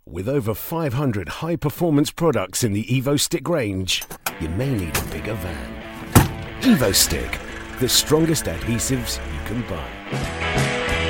With over 500 high-performance products in the EvoStick range, you may need a bigger van. EvoStick, the strongest adhesives you can buy.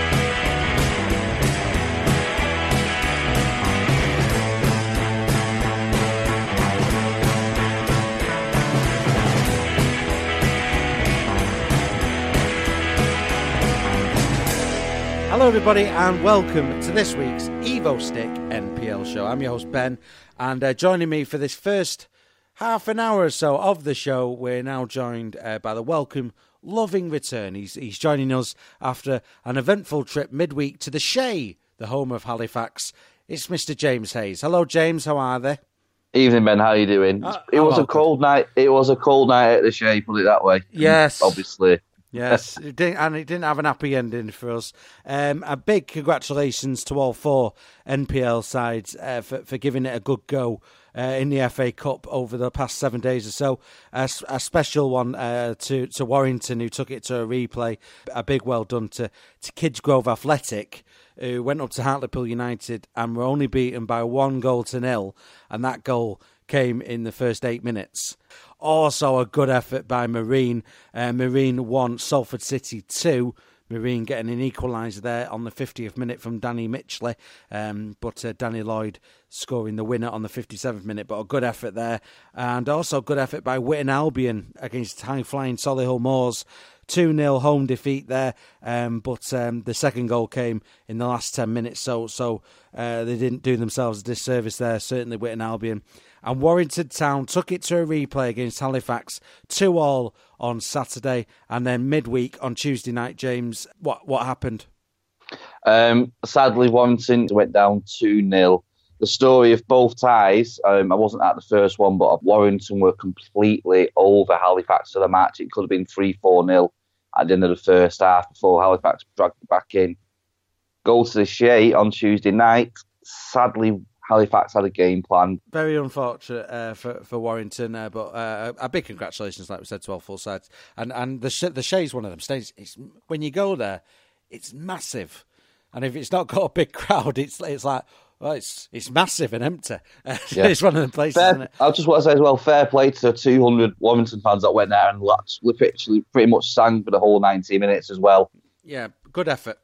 Hello everybody and welcome to this week's EvoStick NPL show. I'm your host Ben, and joining me for this first half an hour or so of the show, we're now joined by the welcome loving return. He's joining us after an eventful trip midweek to the Shay, the home of Halifax. It's Mr. James Hayes. Hello James, how are they? Evening Ben, how are you doing? It was a cold night. It was a cold night at the Shay, put it that way. Yes. Obviously. Yes, it didn't have an happy ending for us. A big congratulations to all four NPL sides for giving it a good go in the FA Cup over the past 7 days or so. A special one to Warrington, who took it to a replay. A big well done to Kidsgrove Athletic, who went up to Hartlepool United and were only beaten by 1-0, and that goal came in the first 8 minutes. Also a good effort by Marine. Marine 1, Salford City 2. Marine getting an equaliser there on the 50th minute from Danny Mitchley, but Danny Lloyd scoring the winner on the 57th minute. But a good effort there. And also good effort by Witton Albion against high-flying Solihull Moors. 2-0 home defeat there, but the second goal came in the last 10 minutes, so they didn't do themselves a disservice there, certainly Witton Albion. And Warrington Town took it to a replay against Halifax, 2-2 on Saturday, and then midweek on Tuesday night, James, what happened? Sadly, Warrington went down 2-0. The story of both ties, I wasn't at the first one, but Warrington were completely over Halifax for the match. It could have been 3-4-0 at the end of the first half before Halifax dragged it back in. Go to the Shay on Tuesday night. Sadly, Halifax had a game plan. Very unfortunate for Warrington, but a big congratulations, like we said, to all four sides. And the Shay's one of them stages. When you go there, it's massive, and if it's not got a big crowd, it's like. Well, it's massive and empty. Yeah. It's one of the places, isn't it? I just want to say as well, fair play to the 200 Warrington fans that went there and literally pretty much sang for the whole 90 minutes as well. Yeah, good effort.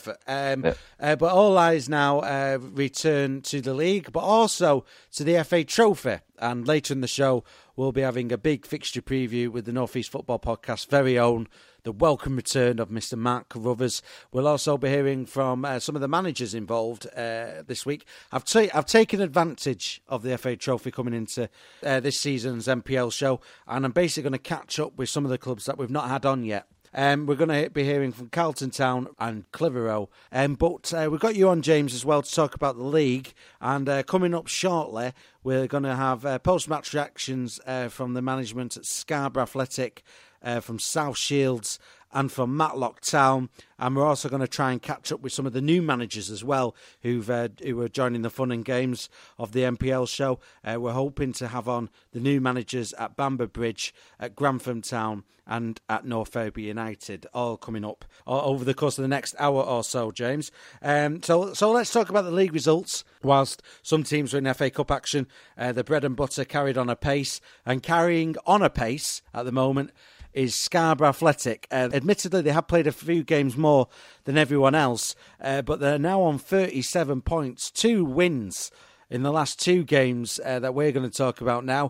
But all eyes now return to the league, but also to the FA Trophy. And later in the show, we'll be having a big fixture preview with the North East Football Podcast's very own, the welcome return of Mr. Mark Carruthers. We'll also be hearing from some of the managers involved this week. I've taken advantage of the FA Trophy coming into this season's NPL show, and I'm basically going to catch up with some of the clubs that we've not had on yet. We're going to be hearing from Carlton Town and Clitheroe. But we've got you on, James, as well, to talk about the league. And coming up shortly, we're going to have post-match reactions from the management at Scarborough Athletic, from South Shields, and from Matlock Town. And we're also going to try and catch up with some of the new managers as well who are joining the fun and games of the NPL show. We're hoping to have on the new managers at Bamber Bridge, at Grantham Town, and at North Ferriby United, all coming up over the course of the next hour or so, James. So let's talk about the league results. Whilst some teams are in FA Cup action, the bread and butter carried on a pace, and carrying on a pace at the moment is Scarborough Athletic. Admittedly, they have played a few games more than everyone else, but they're now on 37 points, 2 wins in the last 2 games that we're going to talk about now.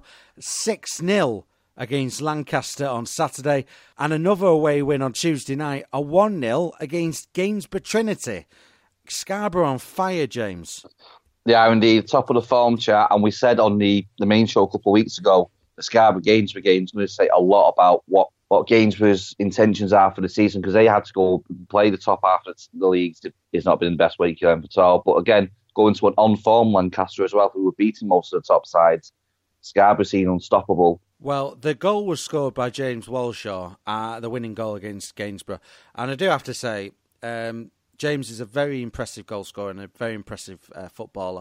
6-0 against Lancaster on Saturday, and another away win on Tuesday night, a 1-0 against Gainsborough Trinity. Scarborough on fire, James. They are indeed top of the form chart, and we said on the main show a couple of weeks ago, the Scarborough-Gainsborough game is going to say a lot about what Gainsborough's intentions are for the season, because they had to go play the top half of the leagues. It's not been the best week for them at all. But again, going to an on-form Lancaster as well, who were beating most of the top sides. Scarborough seemed unstoppable. Well, the goal was scored by James Walshaw, the winning goal against Gainsborough. And I do have to say, James is a very impressive goal scorer and a very impressive footballer.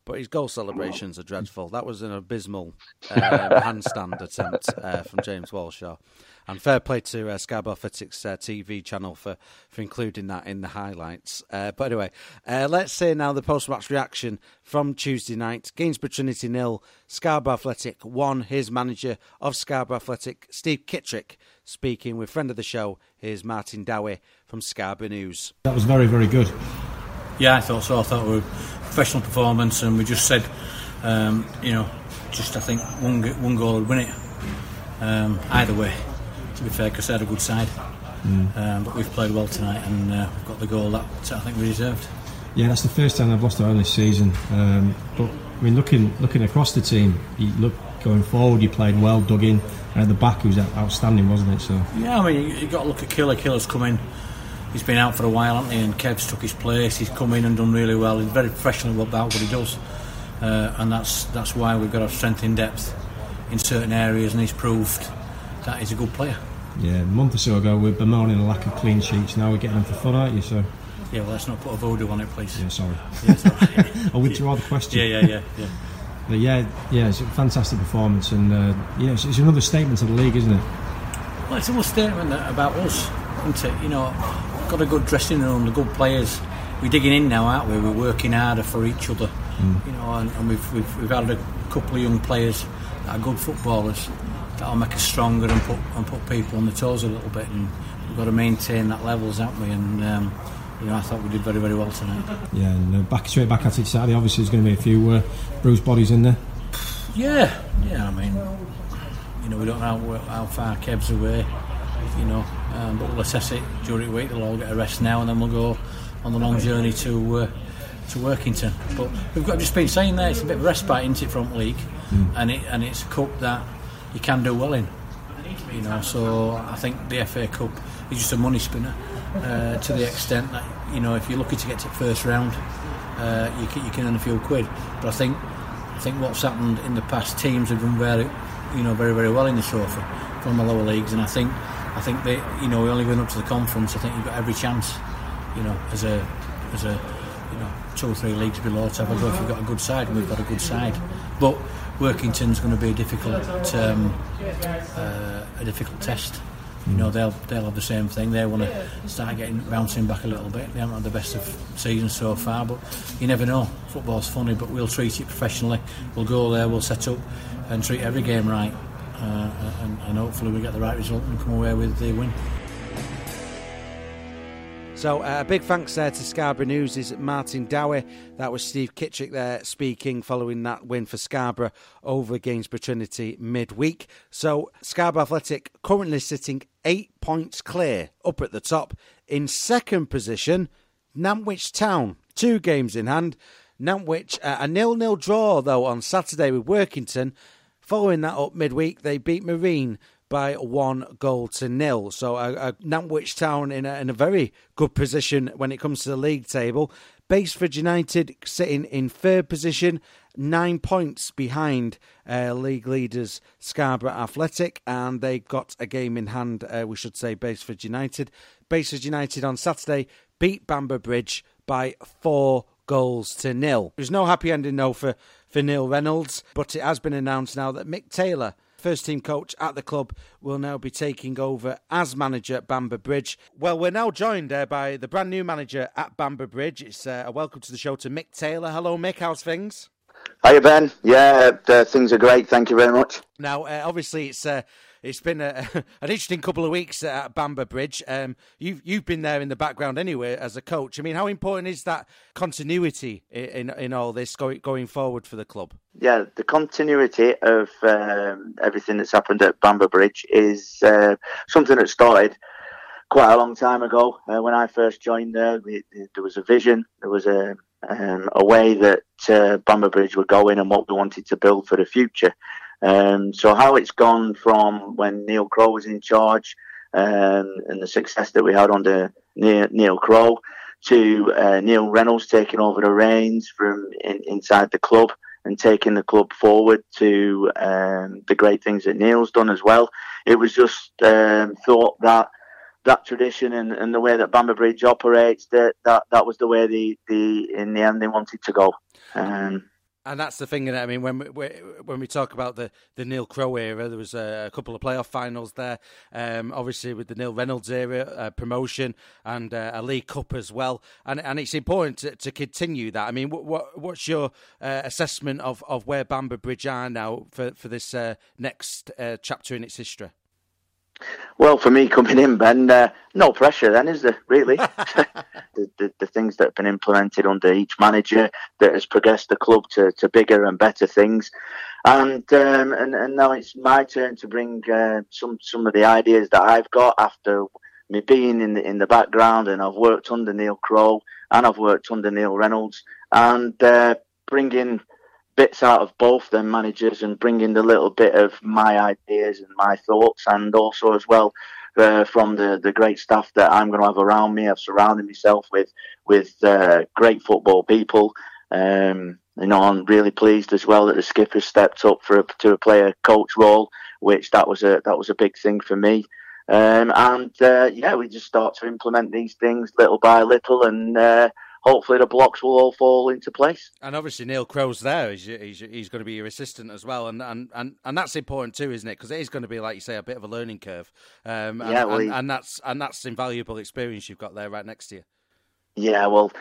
but his goal celebrations are dreadful. That was an abysmal handstand attempt from James Walshaw. And fair play to Scarborough Athletics TV channel for including that in the highlights. But anyway, let's say now the post-match reaction from Tuesday night. Gainsborough Trinity 0, Scarborough Athletic 1. Here's manager of Scarborough Athletic, Steve Kittrick, speaking with friend of the show. Here's Martin Dowie from Scarborough News. That was very, very good. Yeah, I thought so. I thought we were professional performance, and we just said, I think one goal would win it. Either way, to be fair, because they had a good side. But we've played well tonight, and we've got the goal that I think we deserved. Yeah, that's the first time I've lost at home this season. But I mean, looking across the team, going forward, you played well, dug in, and at the back, it was outstanding, wasn't it? So yeah, I mean, you got to look at Killer. Killer's come in. He's been out for a while, hasn't he? And Kev's took his place. He's come in and done really well. He's very professional about what he does, and that's why we've got to have strength in depth in certain areas, and he's proved that he's a good player. Yeah, a month or so ago we were bemoaning a lack of clean sheets. Now we're getting them for fun, aren't you? So yeah, well, let's not put a voodoo on it, please. Yeah, sorry. Yeah, it's all right. I'll withdraw the question. Yeah. But yeah, it's a fantastic performance, and it's another statement to the league, isn't it? Well, it's a statement about us, isn't it? You know, got a good dressing room, the good players. We're digging in now, aren't we? We're working harder for each other. You know, and we've had a couple of young players that are good footballers that'll make us stronger and put people on the toes a little bit, and we've got to maintain that levels, haven't we? And I thought we did very, very well tonight. Yeah, and straight back at it Saturday. Obviously, there's going to be a few bruised bodies in there. Yeah. I mean, we don't know how far Kev's away. But we'll assess it during the week. They'll all get a rest now, and then we'll go on the long journey to Workington. But we've just been saying there, it's a bit of a respite, isn't it, from league, and it's a cup that you can do well in. So I think the FA Cup is just a money spinner to the extent that if you're lucky to get to the first round, you can earn a few quid. But I think what's happened in the past, teams have done very, very, very well in the trophy from the lower leagues, and I think they, we're only going up to the conference. I think you've got every chance, as a 2 or 3 leagues below to have a go if you've got a good side, and we've got a good side. But Workington's going to be a difficult test. They'll have the same thing. They want to start bouncing back a little bit. They haven't had the best of seasons so far, but you never know. Football's funny, but we'll treat it professionally. We'll go there, we'll set up and treat every game right, and hopefully we get the right result and come away with the win. So a big thanks there to Scarborough News' Martin Dowie. That was Steve Kittrick there speaking following that win for Scarborough over Gainsborough Trinity midweek. So Scarborough Athletic currently sitting 8 points clear up at the top. In second position, Nantwich Town, 2 games in hand. Nantwich, a 0-0 draw though on Saturday with Workington. Following that up midweek, they beat Marine by 1-0. So Nantwich Town in a very good position when it comes to the league table. Basford United sitting in third position, 9 points behind league leaders Scarborough Athletic, and they got a game in hand, we should say, Basford United. Basford United on Saturday beat Bamber Bridge by 4-0. There's no happy ending though for Neil Reynolds, but it has been announced now that Mick Taylor, first team coach at the club, will now be taking over as manager at Bamber Bridge. Well, we're now joined by the brand new manager at Bamber Bridge. It's a welcome to the show to Mick Taylor. Hello, Mick. How's things? Hiya, Ben. Yeah, things are great. Thank you very much. Now, obviously, it's been an interesting couple of weeks at Bamber Bridge. You've been there in the background anyway as a coach. I mean, how important is that continuity in all this going forward for the club? Yeah, the continuity of everything that's happened at Bamber Bridge is something that started quite a long time ago. When I first joined there was a vision, there was a way that Bamber Bridge were going and what we wanted to build for the future. So how it's gone from when Neil Crowe was in charge and the success that we had under Neil Crowe to Neil Reynolds taking over the reins from inside the club and taking the club forward to the great things that Neil's done as well. It was just thought that tradition and the way that Bamber Bridge operates, that was the way in the end they wanted to go. And that's the thing, I mean, when we talk about the Neil Crowe era, there was a couple of playoff finals there. Obviously, with the Neil Reynolds era, promotion and a League Cup as well. And it's important to continue that. I mean, what's your assessment of where Bamber Bridge are now for this next chapter in its history? Well, for me coming in, Ben, no pressure then, is there, really? the things that have been implemented under each manager that has progressed the club to bigger and better things. And now it's my turn to bring some of the ideas that I've got after me being in the background, and I've worked under Neil Crowe and I've worked under Neil Reynolds, and bringing bits out of both them managers and bringing the little bit of my ideas and my thoughts, and also as well from the great staff that I'm going to have around me. I've surrounded myself with great football people. I'm really pleased as well that the skipper stepped up to a player coach role, which that was a big thing for me. We just start to implement these things little by little, and hopefully the blocks will all fall into place. And obviously Neil Crowe's there. He's going to be your assistant as well, and that's important too, isn't it? Because it is going to be, like you say, a bit of a learning curve. And that's invaluable experience you've got there right next to you. Yeah, well,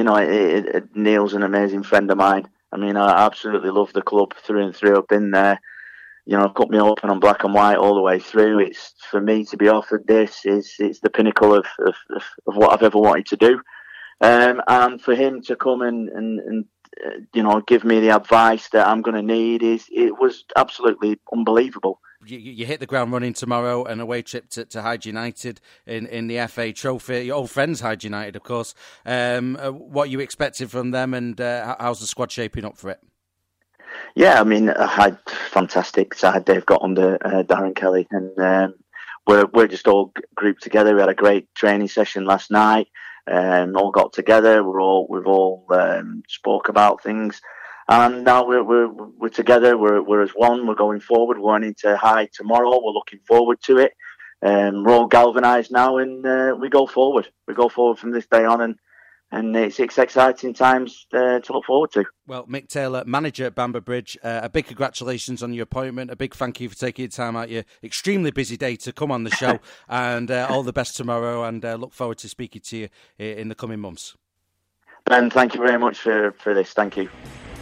Neil's an amazing friend of mine. I mean, I absolutely love the club through and through. I've been there, cut me open on black and white all the way through. It's, for me to be offered this, it's the pinnacle of what I've ever wanted to do. And for him to come and give me the advice that I'm going to need, it was absolutely unbelievable. You hit the ground running tomorrow, an away trip to Hyde United in the FA Trophy. Your old friends, Hyde United, of course. What you expected from them, and how's the squad shaping up for it? Yeah, I mean, Hyde, fantastic side they've got under Darren Kelly, and we're just all grouped together. We had a great training session last night. All got together. We've all spoke about things, and now we're together. We're as one. We're going forward. We're going into Hyde tomorrow. We're looking forward to it. We're all galvanised now, and we go forward. We go forward from this day on, and it's exciting times to look forward to. Well, Mick Taylor, manager at Bamber Bridge, a big congratulations on your appointment. A big thank you for taking your time out your extremely busy day to come on the show, and all the best tomorrow, and look forward to speaking to you in the coming months. Ben, thank you very much for this. Thank you.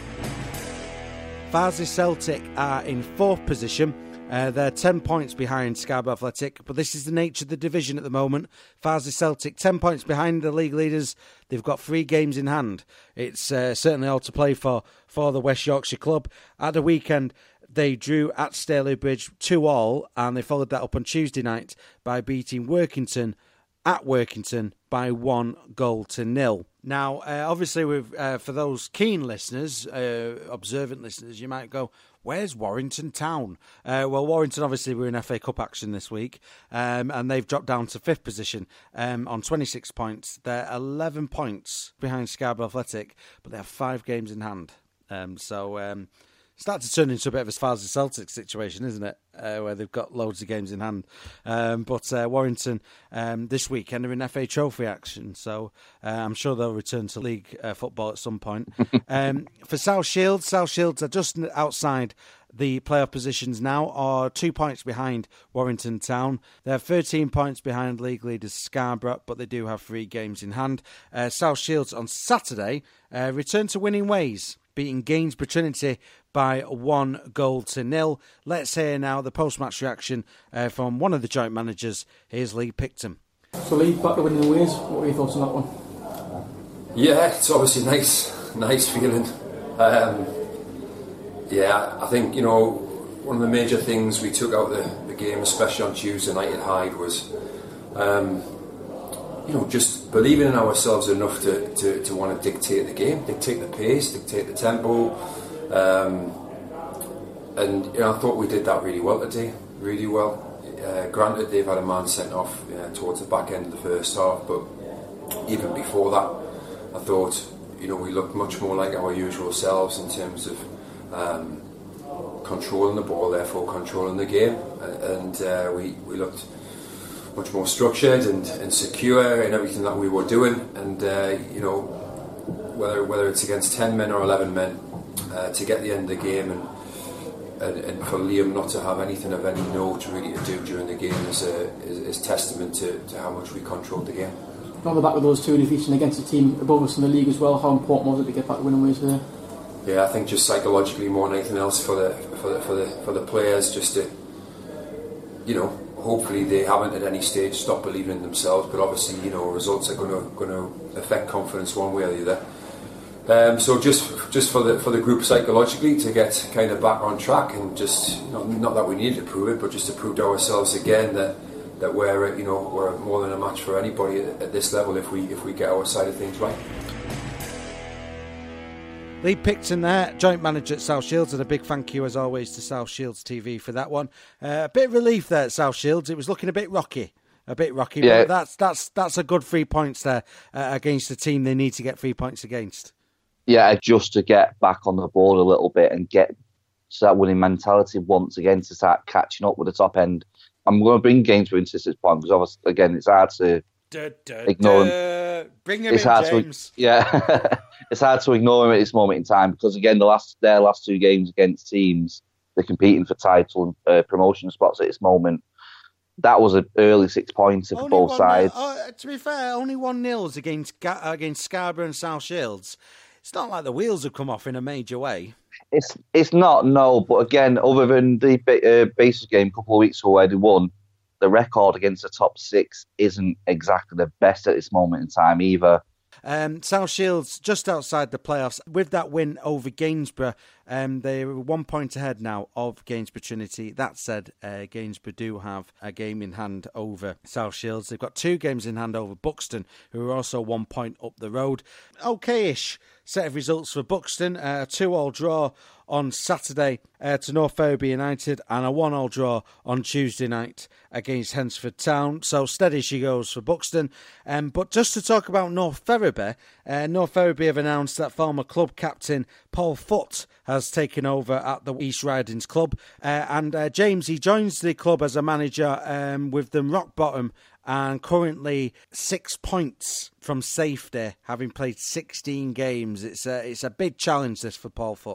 Farsley Celtic are in 4th position. They're 10 points behind Scarborough Athletic, but this is the nature of the division at the moment. Farsley Celtic 10 points behind the league leaders. They've got 3 games in hand. It's certainly all to play for the West Yorkshire club. At the weekend, they drew at Staley Bridge 2-2, and they followed that up on Tuesday night by beating Workington at Workington by 1-0. Now, obviously, for those keen listeners, observant listeners, you might go, where's Warrington Town? Well, Warrington obviously were in FA Cup action this week, and they've dropped down to 5th position on 26 points. They're 11 points behind Scarborough Athletic, but they have 5 games in hand. Start to turn into a bit of a Farsley Celtic situation, isn't it? Where they've got loads of games in hand. But Warrington this weekend are in FA Trophy action, so I'm sure they'll return to league football at some point. For South Shields are just outside the playoff positions now, are 2 points behind Warrington Town. They're 13 points behind league leaders Scarborough, but they do have 3 games in hand. South Shields on Saturday return to winning ways, beating Gainsborough Trinity by 1-0. Let's hear now the post-match reaction from one of the joint managers. Here's Lee Picton. So Lee, back to winning ways. What are your thoughts on that one? Yeah, it's obviously nice feeling. I think, one of the major things we took out the game, especially on Tuesday night at Hyde, was just believing in ourselves enough to want to dictate the game, dictate the pace, dictate the tempo. I thought we did that really well today, really well. Granted, they've had a man sent off towards the back end of the first half, but even before that, I thought we looked much more like our usual selves in terms of controlling the ball, therefore controlling the game, and we looked much more structured and secure in everything that we were doing. And whether it's against 10 men or 11 men, to get the end of the game and for Liam not to have anything of any note really to do during the game is testament to how much we controlled the game. On the back of those two defeats and against a team above us in the league as well, how important was it to get back to winning ways there? Yeah, I think just psychologically more than anything else for the players, just to, you know, hopefully they haven't at any stage stopped believing in themselves, but obviously, you know, results are going to affect confidence one way or the other. So just for the group psychologically to get kind of back on track, and just, you know, not that we needed to prove it, but just to prove to ourselves again that we're, you know, we're more than a match for anybody at this level if we get our side of things right. Lee Picton there, joint manager at South Shields, and a big thank you as always to South Shields TV for that one. A bit of relief there at South Shields. It was looking a bit rocky, yeah. But that's a good 3 points there against the team they need to get 3 points against. Yeah, just to get back on the board a little bit and get to that winning mentality once again, to start catching up with the top end. I'm going to bring Gainsborough into this point because obviously, again, it's hard to ignore him. Bring him in, James. It's hard to ignore him at this moment in time because, again, their last 2 games against teams they're competing for title and promotion spots at this moment. That was an early 6 points for both sides. To be fair, only 1-0 against Scarborough and South Shields. It's not like the wheels have come off in a major way. It's not, no. But again, other than the Bases game a couple of weeks ago where they won, the record against the top 6 isn't exactly the best at this moment in time either. South Shields just outside the playoffs with that win over Gainsborough. They were 1 point ahead now of Gainsborough Trinity. That said, Gainsborough do have a game in hand over South Shields. They've got 2 games in hand over Buxton, who are also 1 point up the road. Okay-ish set of results for Buxton. A 2-2 draw on Saturday to North Ferriby United, and a 1-1 draw on Tuesday night against Hensford Town. So steady she goes for Buxton. But just to talk about North Ferriby, North Ferriby have announced that former club captain Paul Foote has taken over at the East Ridings club. And James, he joins the club as a manager with them rock bottom and currently 6 points from safety, having played 16 games. It's a big challenge, this, for Paul Foote.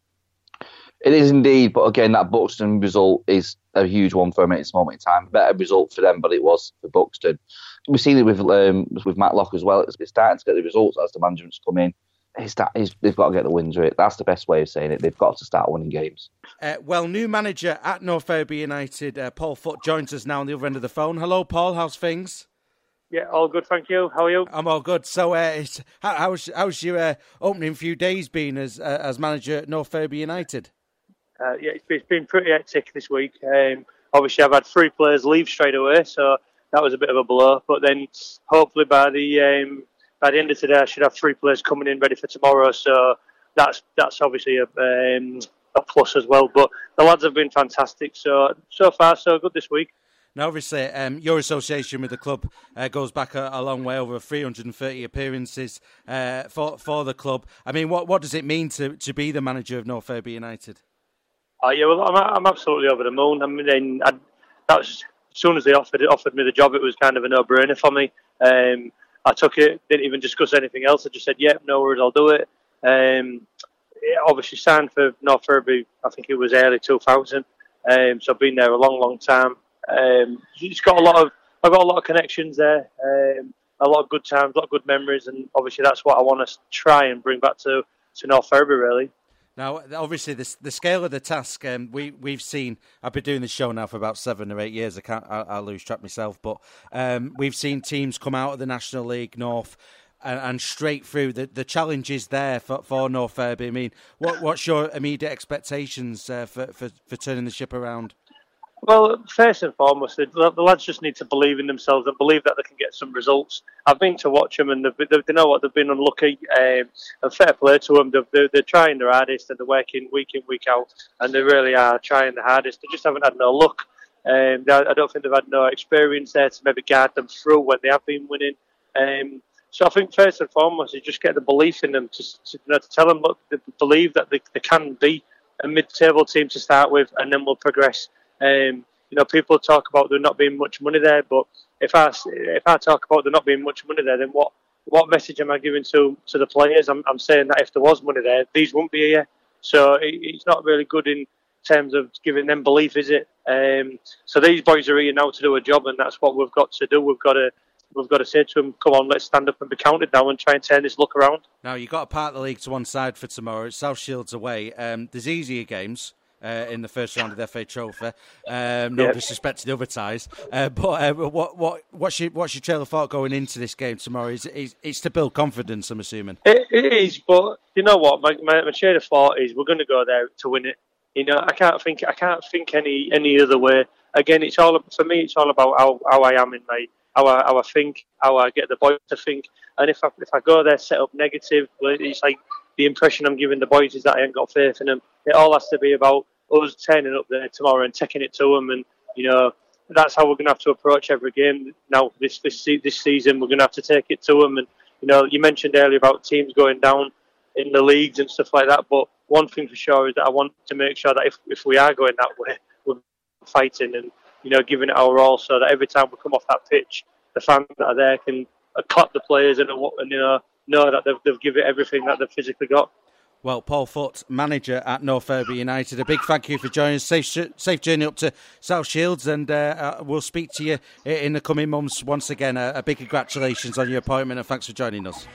It is indeed, but again, that Buxton result is a huge one for him at this moment in time. Better result for them, but it was for Buxton. We've seen it with Matlock as well. It's starting to get the results as the management's come in. They've got to get the wins right. That's the best way of saying it. They've got to start winning games. Well, new manager at North Ferriby United, Paul Foote, joins us now on the other end of the phone. Hello, Paul. How's things? Yeah, all good, thank you. How are you? I'm all good. So, how's your opening few days been as manager at North Ferriby United? Yeah, it's been pretty hectic this week. Obviously, I've had 3 players leave straight away, so that was a bit of a blow. But then, hopefully, by the end of today, I should have 3 players coming in ready for tomorrow. So that's obviously a plus as well. But the lads have been fantastic. So far, so good this week. Now, obviously, your association with the club goes back a long way, over 330 appearances for the club. I mean, what does it mean to be the manager of North Ferriby United? Yeah, well, I'm absolutely over the moon. I mean, that was, as soon as they offered me the job, it was kind of a no-brainer for me. I took it, didn't even discuss anything else. I just said, yeah, no worries, I'll do it. Obviously signed for North Ferriby, I think it was early 2000. So I've been there a long, long time. I've got a lot of connections there, a lot of good times, a lot of good memories, and obviously that's what I want to try and bring back to North Ferriby, really. Now, obviously, the scale of the task, we've seen. I've been doing this show now for about 7 or 8 years. I lose track myself, but we've seen teams come out of the National League North and straight through. The challenge is there for North Ferriby. I mean, what's your immediate expectations for turning the ship around? Well, first and foremost, the lads just need to believe in themselves and believe that they can get some results. I've been to watch them, and they know what, they've been unlucky. And fair play to them. They're trying their hardest, and they're working week in, week out, and they really are trying their hardest. They just haven't had no luck. I don't think they've had no experience there to maybe guide them through when they have been winning. So I think first and foremost, is just get the belief in them to tell them, look, they believe that they can be a mid-table team to start with, and then we'll progress. People talk about there not being much money there, but if I talk about there not being much money there, then what message am I giving to the players? I'm saying that if there was money there, these wouldn't be here. So it's not really good in terms of giving them belief, is it? So these boys are here now to do a job, and that's what we've got to do. We've got to say to them, come on, let's stand up and be counted now and try and turn this look around. Now, you've got to part the league to one side for tomorrow. It's South Shields away. There's easier games in the first round of the FA Trophy. Disrespect to the other ties. What's your trail of thought going into this game tomorrow? It's to build confidence, I'm assuming. It is, but you know what? My trail of thought is we're going to go there to win it. You know, I can't think any other way. Again, it's all about how I am in how I think, how I get the boys to think. And if I go there set up negative, it's like the impression I'm giving the boys is that I ain't got faith in them. It all has to be about us turning up there tomorrow and taking it to them. And you know, that's how we're going to have to approach every game now. This season, we're going to have to take it to them. And you know, you mentioned earlier about teams going down in the leagues and stuff like that. But one thing for sure is that I want to make sure that if we are going that way, we're fighting and, you know, giving it our all, so that every time we come off that pitch, the fans that are there can clap the players and you know that they've given it everything that they've physically got. Well, Paul Foot, manager at North Irby United, a big thank you for joining us. Safe journey up to South Shields, and we'll speak to you in the coming months. Once again, a big congratulations on your appointment, and thanks for joining us.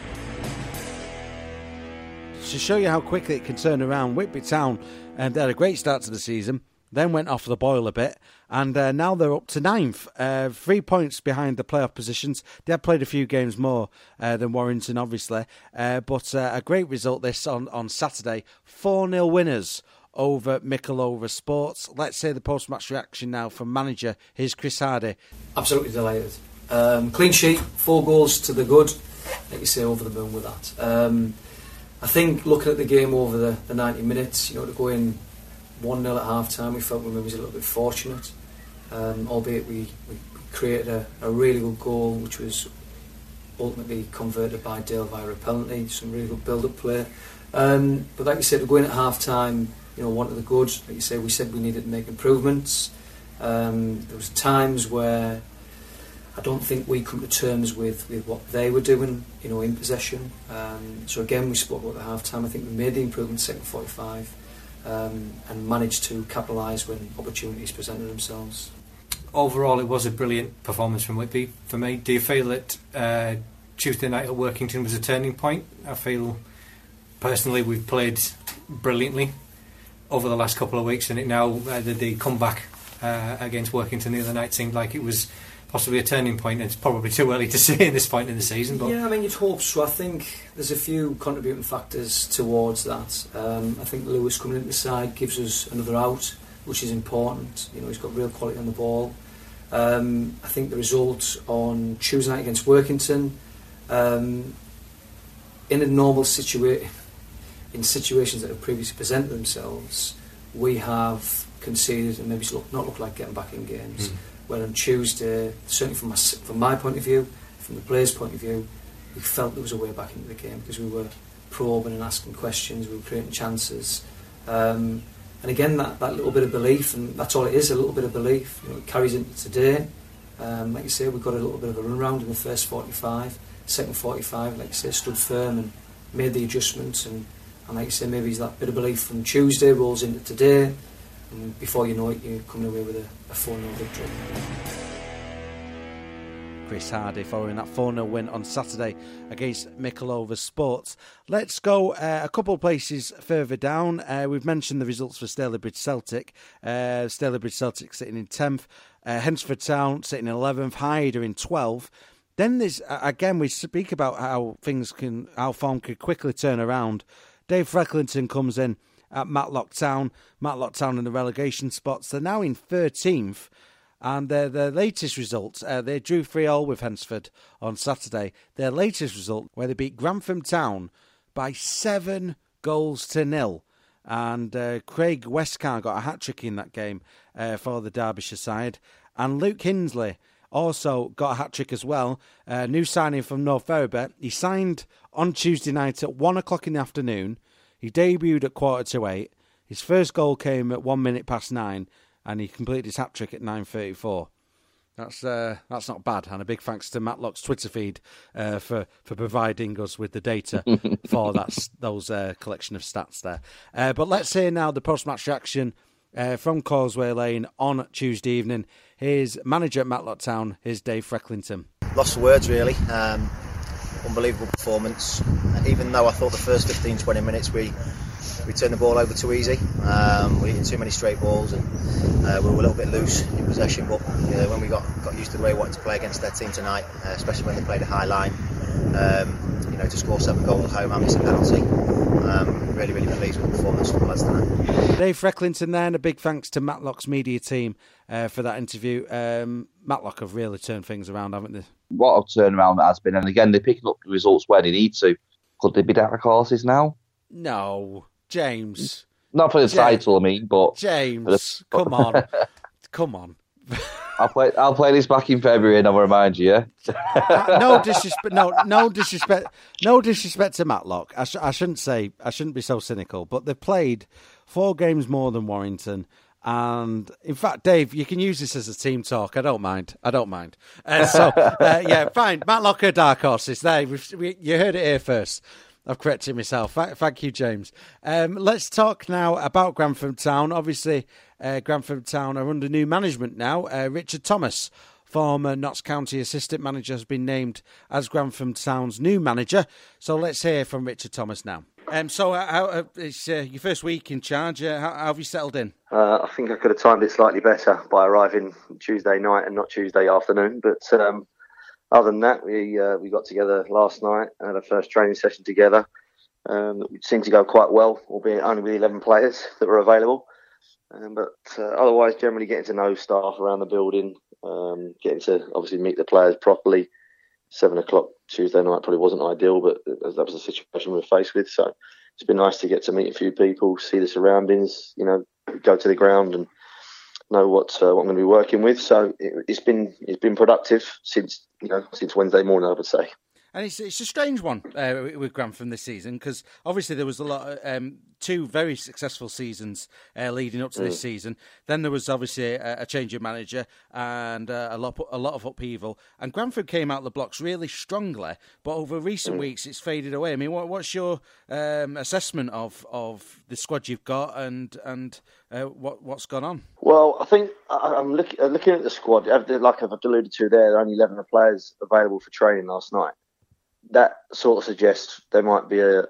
To show you how quickly it can turn around, Whitby Town, they had a great start to the season, then went off the boil a bit, and now they're up to 9th, 3 points behind the playoff positions. They had played a few games more than Warrington, obviously, but a great result this on Saturday. 4-0 winners over Micklehove Sports. Let's hear the post-match reaction now from manager. Here's Chris Hardy. Absolutely delighted. Clean sheet, 4 goals to the good. Like you say, over the moon with that. I think looking at the game over the 90 minutes, you know, to go in 1-0 at half time, we felt we was a little bit fortunate, albeit we created a really good goal, which was ultimately converted by Dale via a penalty. Some really good build-up play, but like you said, to go in at half time, you know, wanted the good. Like you say, we said we needed to make improvements. There was times where I don't think we come to terms with what they were doing, you know, in possession. So again, we spoke about the half time. I think we made the improvement second 45. And managed to capitalise when opportunities presented themselves. Overall, it was a brilliant performance from Whitby for me. Do you feel that Tuesday night at Workington was a turning point? I feel personally we've played brilliantly over the last couple of weeks, and it now the comeback against Workington the other night seemed like it was possibly a turning point. It's probably too early to say at this point in the season, but yeah, I mean, you'd hope so. I think there's a few contributing factors towards that. I think Lewis coming into the side gives us another out, which is important. You know, he's got real quality on the ball. I think the result on Tuesday night against Workington, in a normal situation, in situations that have previously presented themselves, we have conceded and maybe not looked like getting back in games. Where on Tuesday, certainly from my point of view, from the players' point of view, we felt there was a way back into the game because we were probing and asking questions, we were creating chances. And again, that little bit of belief, and that's all it is, a little bit of belief, you know, it carries into today. Like you say, we got a little bit of a run round in the first 45, second 45, like you say, stood firm and made the adjustments. And like you say, maybe that bit of belief from Tuesday rolls into today. And before you know it, you're coming away with a 4-0 victory. Chris Hardy following that 4-0 win on Saturday against Micklehove Sports. Let's go a couple of places further down. We've mentioned the results for Stalybridge Celtic. Stalybridge Celtic sitting in 10th. Hensford Town sitting in 11th. Hyde are in 12th. Then there's, again, we speak about how form could quickly turn around. Dave Frecklington comes in at Matlock Town in the relegation spots. They're now in 13th, and their latest results, they drew 3-3 with Hensford on Saturday. Their latest result, where they beat Grantham Town by 7 goals to 0. And Craig Westcar got a hat-trick in that game for the Derbyshire side. And Luke Hinsley also got a hat-trick as well. New signing from North Irby. He signed on Tuesday night at 1 o'clock in the afternoon. He debuted at 7:45. His first goal came at 1 minute past 9, and he completed his hat-trick at 9:34. That's not bad, and a big thanks to Matlock's Twitter feed for providing us with the data for those collection of stats there. But let's hear now the post-match reaction from Causeway Lane on Tuesday evening. Here's manager at Matlock Town, here's Dave Frecklington. Lost for words, really. Unbelievable performance. Even though I thought the first 15-20 minutes we turned the ball over too easy. We hit too many straight balls and we were a little bit loose in possession. But when we got used to the way we wanted to play against their team tonight, especially when they played a high line, to score 7 goals at home and miss a penalty. Really, really pleased with the performance from the lads tonight. Dave Frecklington there, and a big thanks to Matlock's media team for that interview. Matlock have really turned things around, haven't they? What a turnaround that has been. And again, they're picking up the results where they need to. Could they be dark horses now? No, James. Not for the title, I mean, but... James, come on. Come on. I'll play this back in February and I'll remind you, yeah? No disrespect to Matlock. I shouldn't be so cynical, but they've played 4 games more than Warrington. And in fact, Dave, you can use this as a team talk. I don't mind. Yeah, fine. Matlock are dark horses. There, you heard it here first. I've corrected myself. Thank you, James. Let's talk now about Grantham Town. Obviously, Grantham Town are under new management now. Richard Thomas, former Notts County assistant manager, has been named as Grantham Town's new manager. So let's hear from Richard Thomas now. So it's your first week in charge. How have you settled in? I think I could have timed it slightly better by arriving Tuesday night and not Tuesday afternoon. But other than that, we got together last night and had a first training session together. It seemed to go quite well, albeit only with 11 players that were available. But otherwise, generally getting to know staff around the building, getting to obviously meet the players properly. 7 o'clock Tuesday night probably wasn't ideal, but that was the situation we were faced with. So it's been nice to get to meet a few people, see the surroundings, go to the ground and know what I'm going to be working with. So it's been productive since Wednesday morning, I would say. And it's a strange one with Grantham this season, because obviously there was a lot of 2 very successful seasons leading up to this season. Then there was obviously a change of manager and a lot of upheaval. And Grantham came out the blocks really strongly, but over recent weeks it's faded away. I mean, what's your assessment of the squad you've got and what's gone on? Well, I think I'm looking at the squad. Like I've alluded to there are only 11 players available for training last night. That sort of suggests there might be a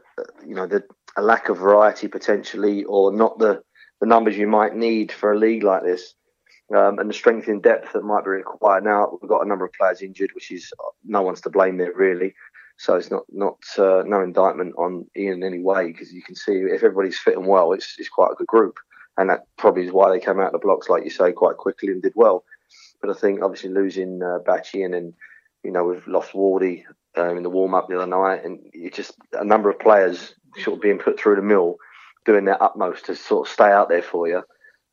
lack of variety potentially, or not the numbers you might need for a league like this, and the strength in depth that might be required. Now we've got a number of players injured, which is no one's to blame there really. So it's not no indictment on Ian in any way, because you can see if everybody's fit and well, it's quite a good group, and that probably is why they came out of the blocks, like you say, quite quickly and did well. But I think obviously losing Batchy and then we've lost Wardy in the warm-up the other night, and it's just a number of players sort of being put through the mill, doing their utmost to sort of stay out there for you.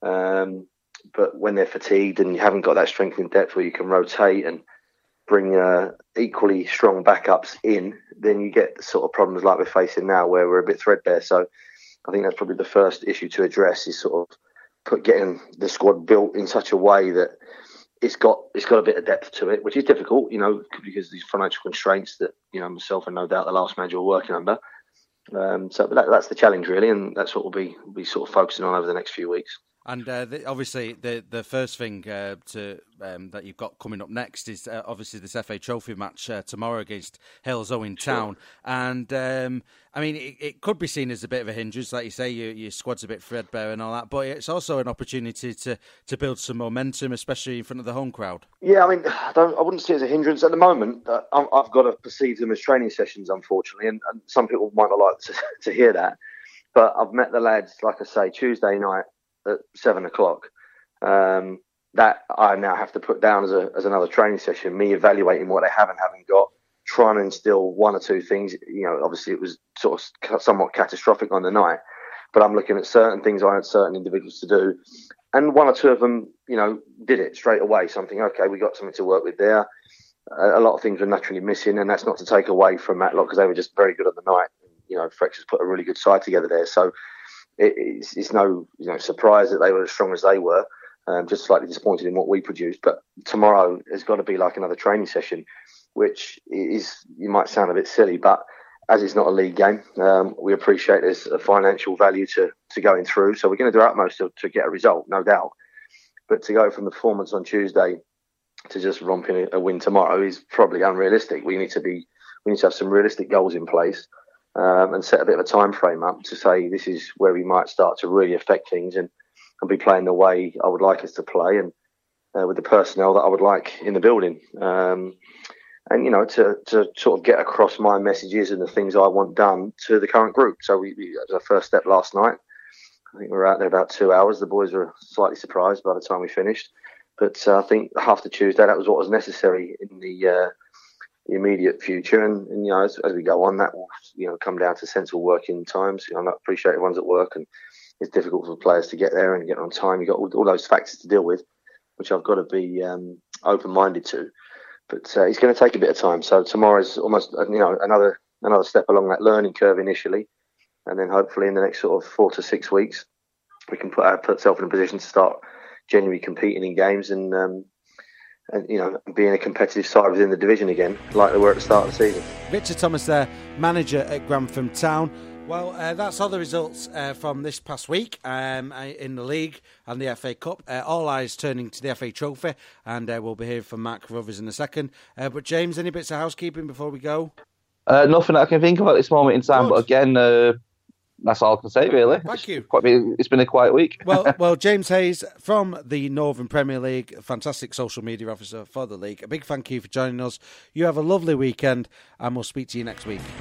But when they're fatigued and you haven't got that strength in depth where you can rotate and bring equally strong backups in, then you get the sort of problems like we're facing now, where we're a bit threadbare. So I think that's probably the first issue to address, is sort of getting the squad built in such a way that it's got a bit of depth to it, which is difficult, because of these financial constraints that myself and no doubt the last manager were working under. But that's the challenge really, and that's what we'll be sort of focusing on over the next few weeks. And obviously, the first thing that you've got coming up next is obviously this FA Trophy match tomorrow against Halesowen Town. And it could be seen as a bit of a hindrance, like you say, your squad's a bit threadbare and all that. But it's also an opportunity to build some momentum, especially in front of the home crowd. Yeah, I wouldn't see it as a hindrance at the moment. I've got to perceive them as training sessions, unfortunately, and some people might not like to hear that. But I've met the lads, like I say, Tuesday night at 7 o'clock. That I now have to put down as another training session, me evaluating what they have and haven't got, trying to instill 1 or 2 things. Obviously it was sort of somewhat catastrophic on the night, but I'm looking at certain things I had certain individuals to do, and 1 or 2 of them, did it straight away. Something, okay, we got something to work with there. A lot of things were naturally missing, and that's not to take away from Matlock, because they were just very good on the night. Frex has put a really good side together there, so it's no surprise that they were as strong as they were. Just slightly disappointed in what we produced. But tomorrow has got to be like another training session, which is, you might sound a bit silly, but as it's not a league game, we appreciate there's a financial value to going through. So we're going to do our utmost to get a result, no doubt. But to go from the performance on Tuesday to just romping a win tomorrow is probably unrealistic. We need to have some realistic goals in place and set a bit of a time frame up to say this is where we might start to really affect things and be playing the way I would like us to play and with the personnel that I would like in the building. And, you know, to sort of get across my messages and the things I want done to the current group. So that was our first step last night. I think we were out there about 2 hours. The boys were slightly surprised by the time we finished. But I think after Tuesday, that was what was necessary in the immediate future. And you know, as we go on, that will, you know, come down to sensible working times. You know, I appreciate everyone's at work and it's difficult for players to get there and get on time. You've got all those factors to deal with, which I've got to be open-minded to. But it's going to take a bit of time. So tomorrow's almost, you know, another step along that learning curve initially, and then hopefully in the next sort of 4 to 6 weeks, we can put ourselves in a position to start genuinely competing in games and you know, being a competitive side within the division again, like they were at the start of the season. Richard Thomas there, manager at Grantham Town. Well, that's all the results from this past week in the league and the FA Cup. All eyes turning to the FA Trophy, and we'll be hearing from Mark Carruthers in a second. But James, any bits of housekeeping before we go? Nothing I can think of at this moment in time. Good. But again, that's all I can say, really. Thank you. It's been a quiet week. Well, James Hayes from the Northern Premier League, fantastic social media officer for the league. A big thank you for joining us. You have a lovely weekend, and we'll speak to you next week.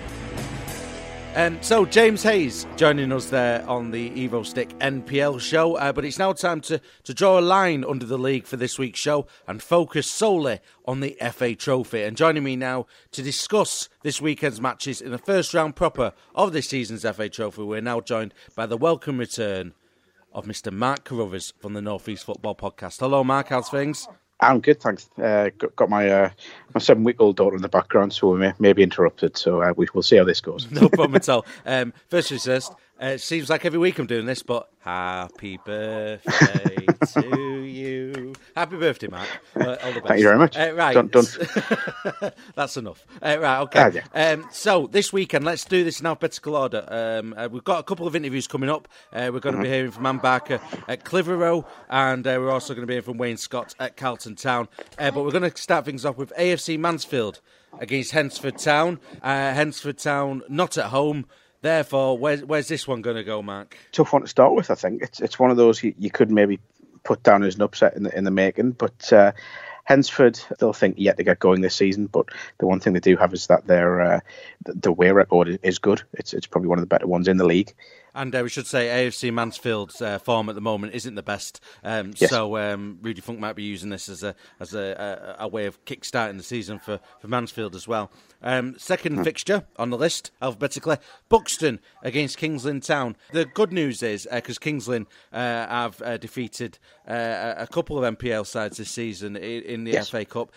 So James Hayes joining us there on the Evo Stick NPL show, but it's now time to draw a line under the league for this week's show and focus solely on the FA Trophy. And joining me now to discuss this weekend's matches in the first round proper of this season's FA Trophy, we're now joined by the welcome return of Mr. Mark Carruthers from the North East Football Podcast. Hello Mark, how's things? I'm good, thanks. Got my 7-week-old daughter in the background, so we may be interrupted. So we'll see how this goes. No problem at all. First things first, it seems like every week I'm doing this, but happy birthday to you. Happy birthday, Mark. All the best. Thank you very much. Right. Don't. That's enough. Right, okay. Yeah. So this weekend, let's do this in alphabetical order. We've got a couple of interviews coming up. We're going to be hearing from Anne Barker at Clitheroe, and we're also going to be hearing from Wayne Scott at Carlton Town. But we're going to start things off with AFC Mansfield against Hednesford Town. Hednesford Town not at home. Therefore, where's this one going to go, Mark? Tough one to start with, I think. It's one of those you could maybe put down as an upset in the making, but Hednesford still think yet to get going this season. But the one thing they do have is that their away record is good. It's probably one of the better ones in the league. And we should say AFC Mansfield's form at the moment isn't the best. Yes. So Rudy Funk might be using this as a way of kick-starting the season for Mansfield as well. Second fixture on the list, alphabetically, Buxton against Kings Lynn Town. The good news is, because Kings Lynn have defeated a couple of MPL sides this season in the FA Cup,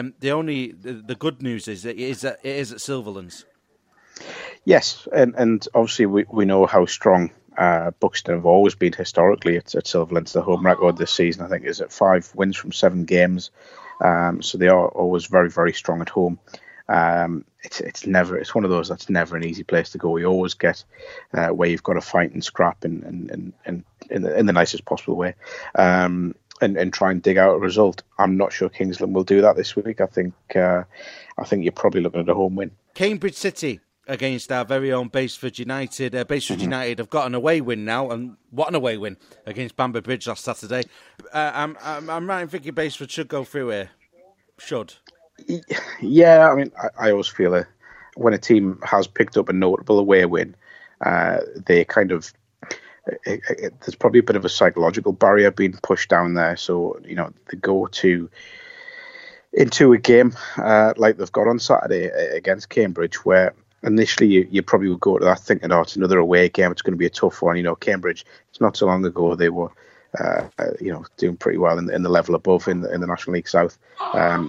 the good news is that it is at Silverlands. Yes, and obviously we know how strong Buxton have always been historically at Silverlands. The home record this season, I think, is at 5 wins from 7 games. So they are always very, very strong at home. It's one of those that's never an easy place to go. You always get where you've got to fight and scrap in the nicest possible way. And try and dig out a result. I'm not sure Kings Lynn will do that this week. I think you're probably looking at a home win. Cambridge City against our very own Baseford United. Baseford United have got an away win now, and what an away win against Bamber Bridge last Saturday. I'm right in thinking Baseford should go through here. Should. Yeah, I mean, I always feel when a team has picked up a notable away win, they kind of there's probably a bit of a psychological barrier being pushed down there. So, you know, they go into a game like they've got on Saturday against Cambridge, where initially you probably would go to that thinking, oh, it's another away game, it's going to be a tough one. You know, Cambridge, it's not so long ago they were doing pretty well in the level above in the National League South.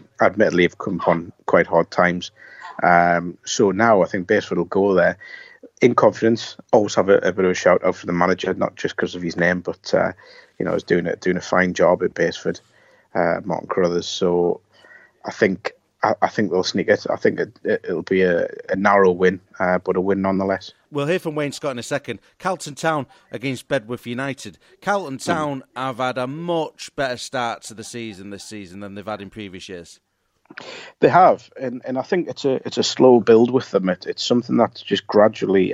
Admittedly, have come upon quite hard times. So now I think Baseford will go there in confidence, always have a bit of a shout out for the manager, not just because of his name, but he's doing a fine job at Baseford, Martin Carruthers. So I think they'll sneak it. I think it'll be a narrow win, but a win nonetheless. We'll hear from Wayne Scott in a second. Carlton Town against Bedworth United. Carlton Town have had a much better start to the season this season than they've had in previous years. They have, and I think it's a slow build with them. It's something that's just gradually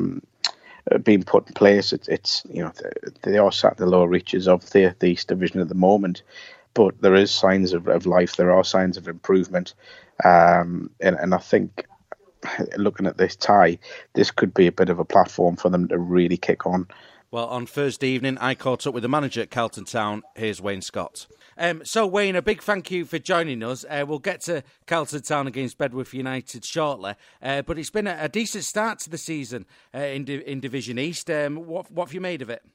being put in place. It's they are sat in the lower reaches of the East Division at the moment, but there is signs of life. There are signs of improvement, and I think looking at this tie, this could be a bit of a platform for them to really kick on. Well, on Thursday evening, I caught up with the manager at Carlton Town. Here's Wayne Scott. So, Wayne, a big thank you for joining us. We'll get to Carlton Town against Bedworth United shortly, but it's been a decent start to the season in Division East. What have you made of it?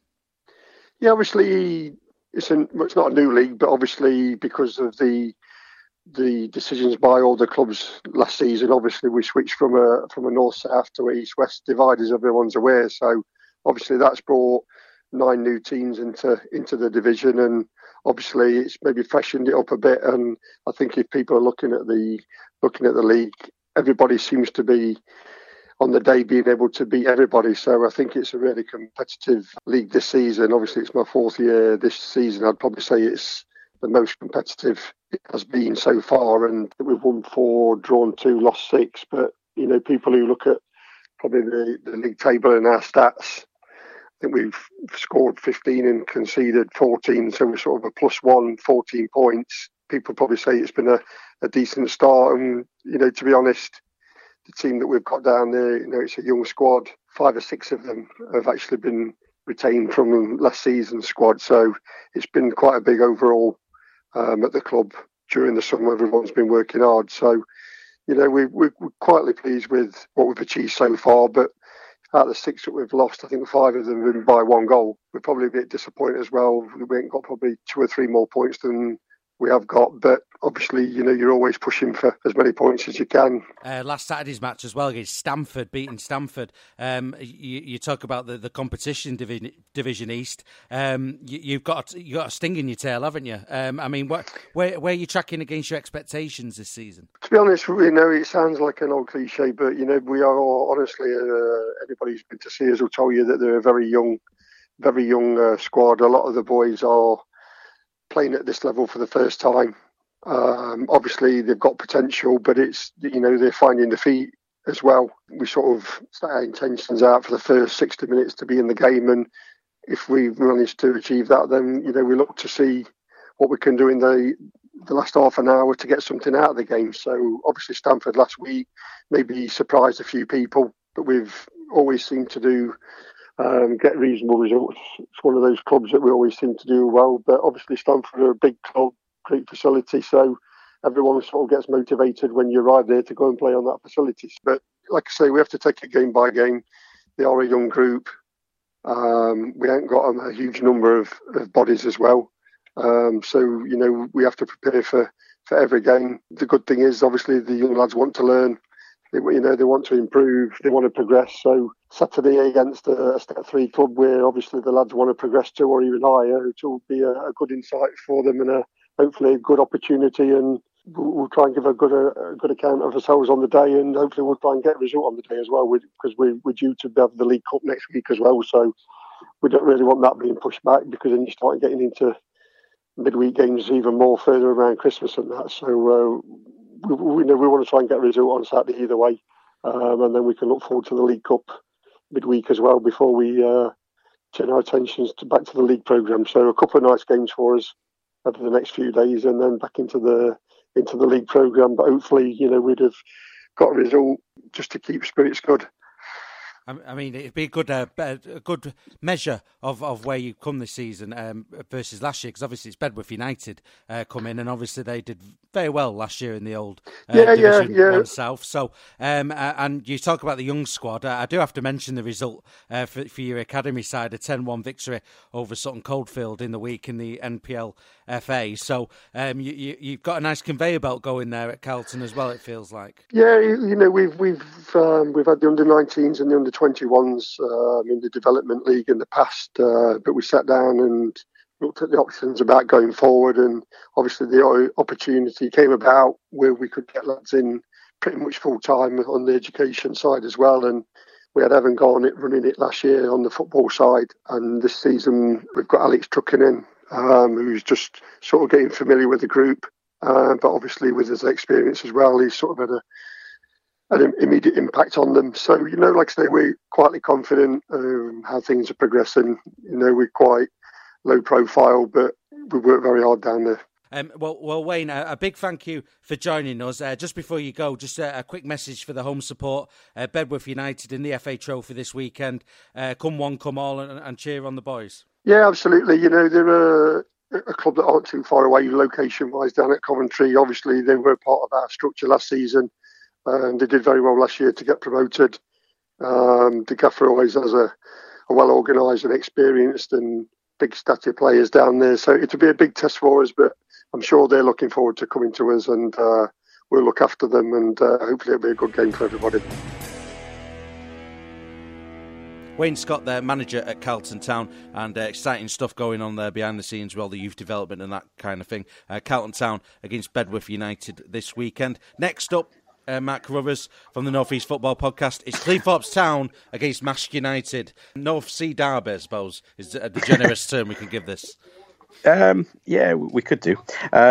Yeah, obviously, it's not a new league, but obviously because of the decisions by all the clubs last season, obviously we switched from a north-south to an east-west divide, as everyone's aware. So obviously that's brought 9 new teams into the division, and obviously it's maybe freshened it up a bit. And I think if people are looking at the league, everybody seems to be on the day being able to beat everybody. So I think it's a really competitive league this season. Obviously it's my 4th year this season. I'd probably say it's the most competitive it has been so far, and we've won 4, drawn 2, lost 6. But people who look at probably the league table and our stats, I think we've scored 15 and conceded 14, so we're sort of a +1, 14 points. People probably say it's been a decent start, and to be honest, the team that we've got down there, it's a young squad. 5 or 6 of them have actually been retained from last season's squad, so it's been quite a big overall at the club during the summer. Everyone's been working hard, so we're quietly pleased with what we've achieved so far. But out of the 6 that we've lost, I think 5 of them have been by 1 goal. We're probably a bit disappointed as well. We ain't got probably 2 or 3 more points than we have got, but obviously, you're always pushing for as many points as you can. Last Saturday's match as well against Stamford, beating Stamford. You talk about the competition Division East. You've got a sting in your tail, haven't you? Where are you tracking against your expectations this season? To be honest, it sounds like an old cliche, but we are all, honestly, anybody who's been to see us will tell you that they're a very young squad. A lot of the boys are playing at this level for the first time. Obviously they've got potential, but it's they're finding their feet as well. We sort of set our intentions out for the first 60 minutes to be in the game, and if we've managed to achieve that, then we look to see what we can do in the last half an hour to get something out of the game. So obviously Stamford last week maybe surprised a few people, but we've always seemed to get reasonable results. It's one of those clubs that we always seem to do well, but obviously Stamford are a big club, great facility, so everyone sort of gets motivated when you arrive there to go and play on that facility. But like I say, we have to take it game by game. They are a young group. We ain't got a huge number of bodies as well, so we have to prepare for every game. The good thing is obviously the young lads want to learn. They want to improve, they want to progress. So Saturday against a Step 3 club where obviously the lads want to progress to or even higher, it will be a good insight for them and hopefully a good opportunity. And we'll try and give a good account of ourselves on the day, and hopefully we'll try and get a result on the day as well, because we're due to have the League Cup next week as well. So we don't really want that being pushed back, because then you start getting into midweek games even more further around Christmas and that. So we want to try and get a result on Saturday either way, and then we can look forward to the League Cup midweek as well before we turn our attentions back to the league programme. So a couple of nice games for us over the next few days, and then back into the league programme. But hopefully, we'd have got a result just to keep spirits good. I mean, it'd be a good measure of where you've come this season versus last year, because obviously it's Bedworth United come in, and obviously they did very well last year in the old Division 1 South. So, and you talk about the young squad. I do have to mention the result for your academy side, a 10-1 victory over Sutton Coldfield in the week in the NPL FA. So you've got a nice conveyor belt going there at Carlton as well, it feels like. Yeah, we've had the under-19s and the under under-21s in the development league in the past, but we sat down and looked at the options about going forward, and obviously the opportunity came about where we could get lads in pretty much full-time on the education side as well, and we had Evan Garnett running it last year on the football side, and this season we've got Alex Truckinen, who's just sort of getting familiar with the group, but obviously with his experience as well, he's sort of had an immediate impact on them. So, like I say, we're quietly confident how things are progressing. We're quite low profile, but we work very hard down there. Well, Wayne, a big thank you for joining us. Just before you go, just a quick message for the home support. Bedworth United in the FA Trophy this weekend. Come one, come all, and cheer on the boys. Yeah, absolutely. They're a club that aren't too far away location-wise down at Coventry. Obviously, they were part of our structure last season, and they did very well last year to get promoted. The Gaffer always has a well-organised and experienced and big stature players down there, so it'll be a big test for us, but I'm sure they're looking forward to coming to us, and we'll look after them, and hopefully it'll be a good game for everybody. Wayne Scott there, manager at Carlton Town, and exciting stuff going on there behind the scenes, well, the youth development and that kind of thing. Carlton Town against Bedworth United this weekend. Next up, Matt Carruthers from the North East Football Podcast. It's Cleethorpes Town against Mask United. North Sea Derby, I suppose, is the generous term we can give this. Yeah, we could do.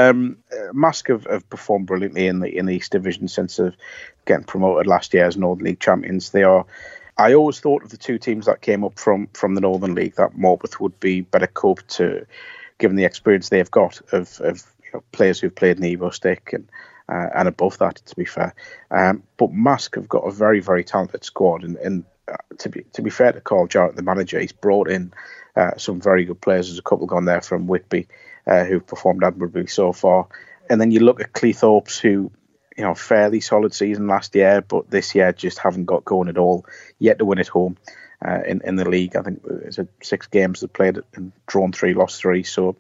Mask have performed brilliantly in the East Division since getting promoted last year as Northern League champions. I always thought of the two teams that came up from the Northern League, that Morpeth would be better coped to, given the experience they've got of players who've played in the Evo Stick and above that, to be fair. But Mask have got a very, very talented squad, and to be fair to Carl Jarrett, the manager, he's brought in some very good players. There's a couple gone there from Whitby who've performed admirably so far. And then you look at Cleethorpes, who, fairly solid season last year, but this year just haven't got going at all. Yet to win at home in the league. I think it's 6 games they've played and drawn 3, lost 3. So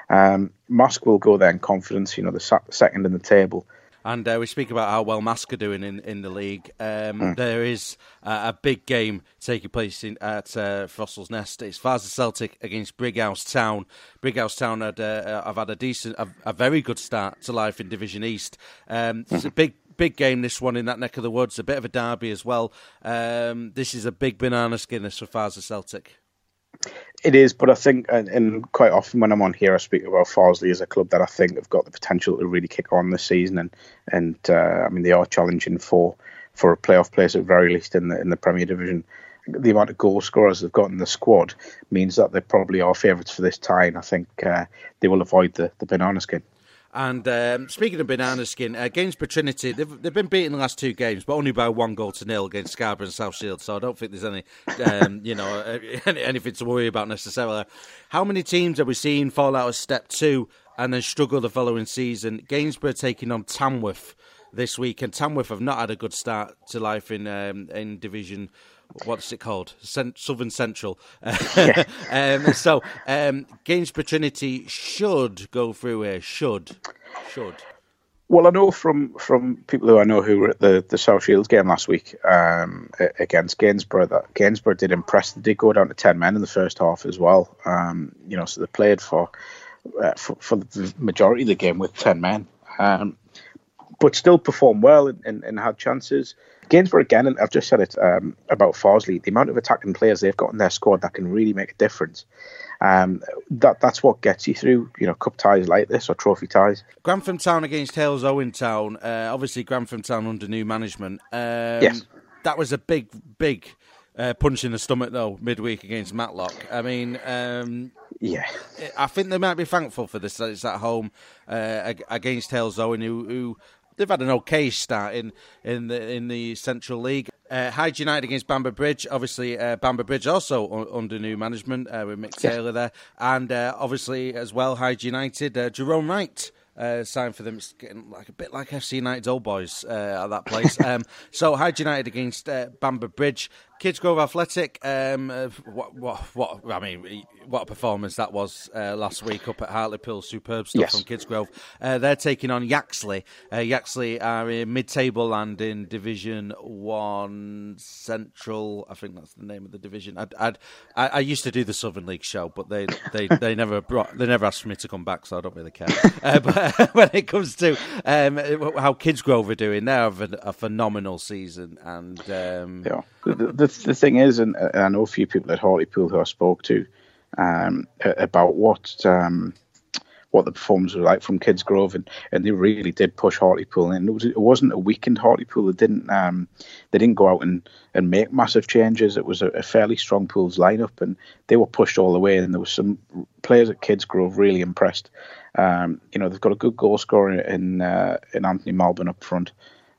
Mask will go there in confidence. The second in the table. And we speak about how well Mask are doing in the league. There is a big game taking place at Frostle's Nest. It's Farsley Celtic against Brighouse Town. Brighouse Town have had a very good start to life in Division East. It's a big game, this one, in that neck of the woods. A bit of a derby as well. This is a big banana skin, this for Farsley Celtic. It is, but I think, and quite often when I'm on here, I speak about Farsley as a club that I think have got the potential to really kick on this season, and they are challenging for a playoff place at very least in the Premier Division. The amount of goal scorers they've got in the squad means that they probably are favourites for this tie, and I think they will avoid the banana skin. And speaking of banana skin, Gainsborough Trinity, they've been beaten the last 2 games, but only by 1-0 against Scarborough and South Shields. So I don't think there's any, anything to worry about necessarily. How many teams have we seen fall out of Step 2 and then struggle the following season? Gainsborough taking on Tamworth this week, and Tamworth have not had a good start to life in Division. What's it called? Southern Central. So Gainsborough Trinity should go through here. Should. Well, I know from people who I know who were at the South Shields game last week against Gainsborough, that Gainsborough did impress. They did go down to 10 men in the first half as well. So they played for the majority of the game with 10 men. But still performed well and had chances. Gainsborough, again, and I've just said it about Farsley, the amount of attacking players they've got in their squad that can really make a difference. That's what gets you through, cup ties like this or trophy ties. Grantham Town against Hales Owen Town. Obviously, Grantham Town under new management. Yes. That was a big punch in the stomach, though, midweek against Matlock. I mean, yeah, I think they might be thankful for this. It's at home against Hales Owen, who they've had an okay start in the Central League. Hyde United against Bamber Bridge. Obviously, Bamber Bridge also under new management with Mick Taylor there. And obviously, as well, Hyde United, Jerome Wright signed for them. It's getting a bit like FC United's old boys at that place. So Hyde United against Bamber Bridge. Kidsgrove Athletic, what a performance that was last week up at Hartlepool. Superb stuff from Kidsgrove. They're taking on Yaxley. Yaxley are in mid-table and in Division 1 Central. I think that's the name of the division. I used to do the Southern League show, but they never asked for me to come back, so I don't really care. But when it comes to how Kidsgrove are doing, they have a phenomenal season. And the thing is, and I know a few people at Hartlepool who I spoke to about what the performance was like from Kidsgrove, and they really did push Hartlepool, and it wasn't a weakened Hartlepool. They didn't go out and make massive changes. It was a fairly strong Pools lineup, and they were pushed all the way. And there was some players at Kidsgrove really impressed. They've got a good goal scorer in Anthony Malbon up front.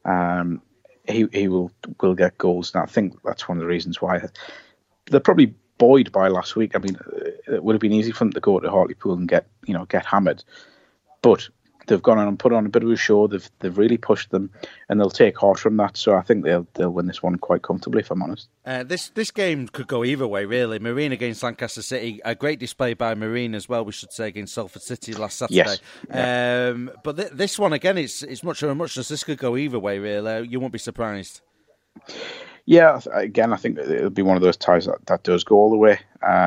He will get goals, and I think that's one of the reasons why they're probably buoyed by last week. I mean, it would have been easy for them to go to Hartlepool and get hammered, but they've gone on and put on a bit of a show. They've really pushed them, and they'll take heart from that. So I think they'll win this one quite comfortably, if I'm honest. This game could go either way, really. Marine against Lancaster City, a great display by Marine as well, we should say, against Salford City last Saturday. Yes. But this one again, it's much of a muchness. This could go either way, really. You won't be surprised. Yeah, again, I think it'll be one of those ties that does go all the way.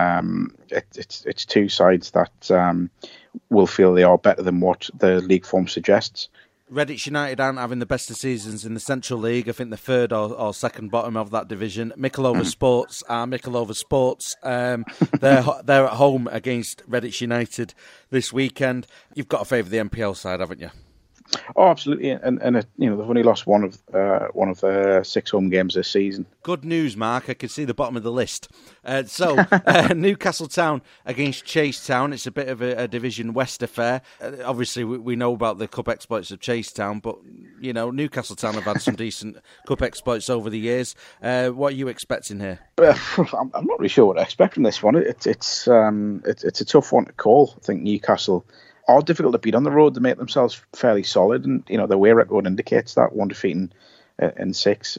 It's two sides that will feel they are better than what the league form suggests. Redditch United aren't having the best of seasons in the Central League. I think the third or second bottom of that division. Mickleover Sports are Mickleover Sports. They're at home against Redditch United this weekend. You've got to favour the MPL side, haven't you? Oh, absolutely, and they've only lost one of their 6 home games this season. Good news, Mark. I can see the bottom of the list. Newcastle Town against Chase Town. It's a bit of a Division West affair. Obviously, we know about the cup exploits of Chase Town, but Newcastle Town have had some decent cup exploits over the years. What are you expecting here? I'm not really sure what I expect from this one. It's a tough one to call. I think Newcastle are difficult to beat on the road. They make themselves fairly solid, and their away record indicates that, 1 defeat in 6.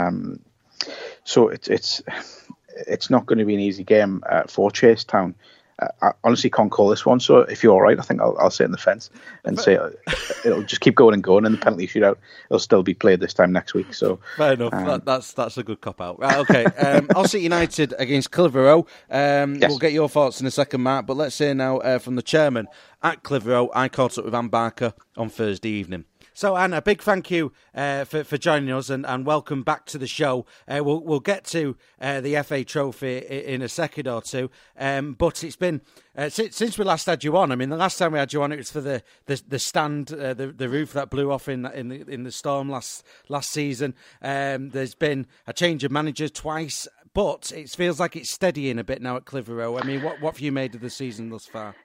So it's not going to be an easy game for Chase Town. I honestly can't call this one, so if you're all right, I think I'll sit in the fence and say it'll just keep going and going, and the penalty shootout will still be played this time next week. So fair enough. That's a good cop out. Right, okay. Ulster United against Clitheroe. Yes. We'll get your thoughts in a second, Mark. But let's hear now from the chairman at Clitheroe. I caught up with Anne Barker on Thursday evening. So, Anne, a big thank you for joining us and welcome back to the show. We'll get to the FA Trophy in a second or two, but it's been since we last had you on. I mean, the last time we had you on, it was for the stand, the roof that blew off in the storm last season. There's been a change of manager twice, but it feels like it's steadying a bit now at Clitheroe. I mean, what have you made of the season thus far?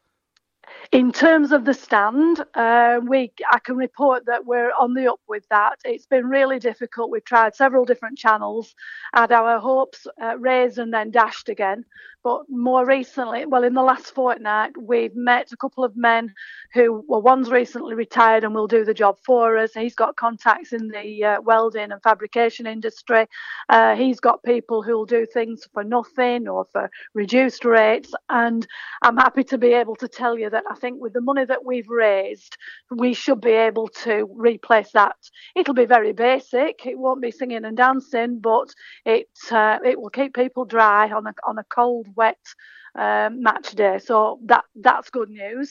In terms of the stand, I can report that we're on the up with that. It's been really difficult. We've tried several different channels, had our hopes raised and then dashed again. But more recently, in the last fortnight, we've met a couple of men who, one's recently retired and will do the job for us. He's got contacts in the welding and fabrication industry. He's got people who'll do things for nothing or for reduced rates. And I'm happy to be able to tell you that I think with the money that we've raised, we should be able to replace that. It'll be very basic. It won't be singing and dancing, but it will keep people dry on a cold, wet match day. So that's good news.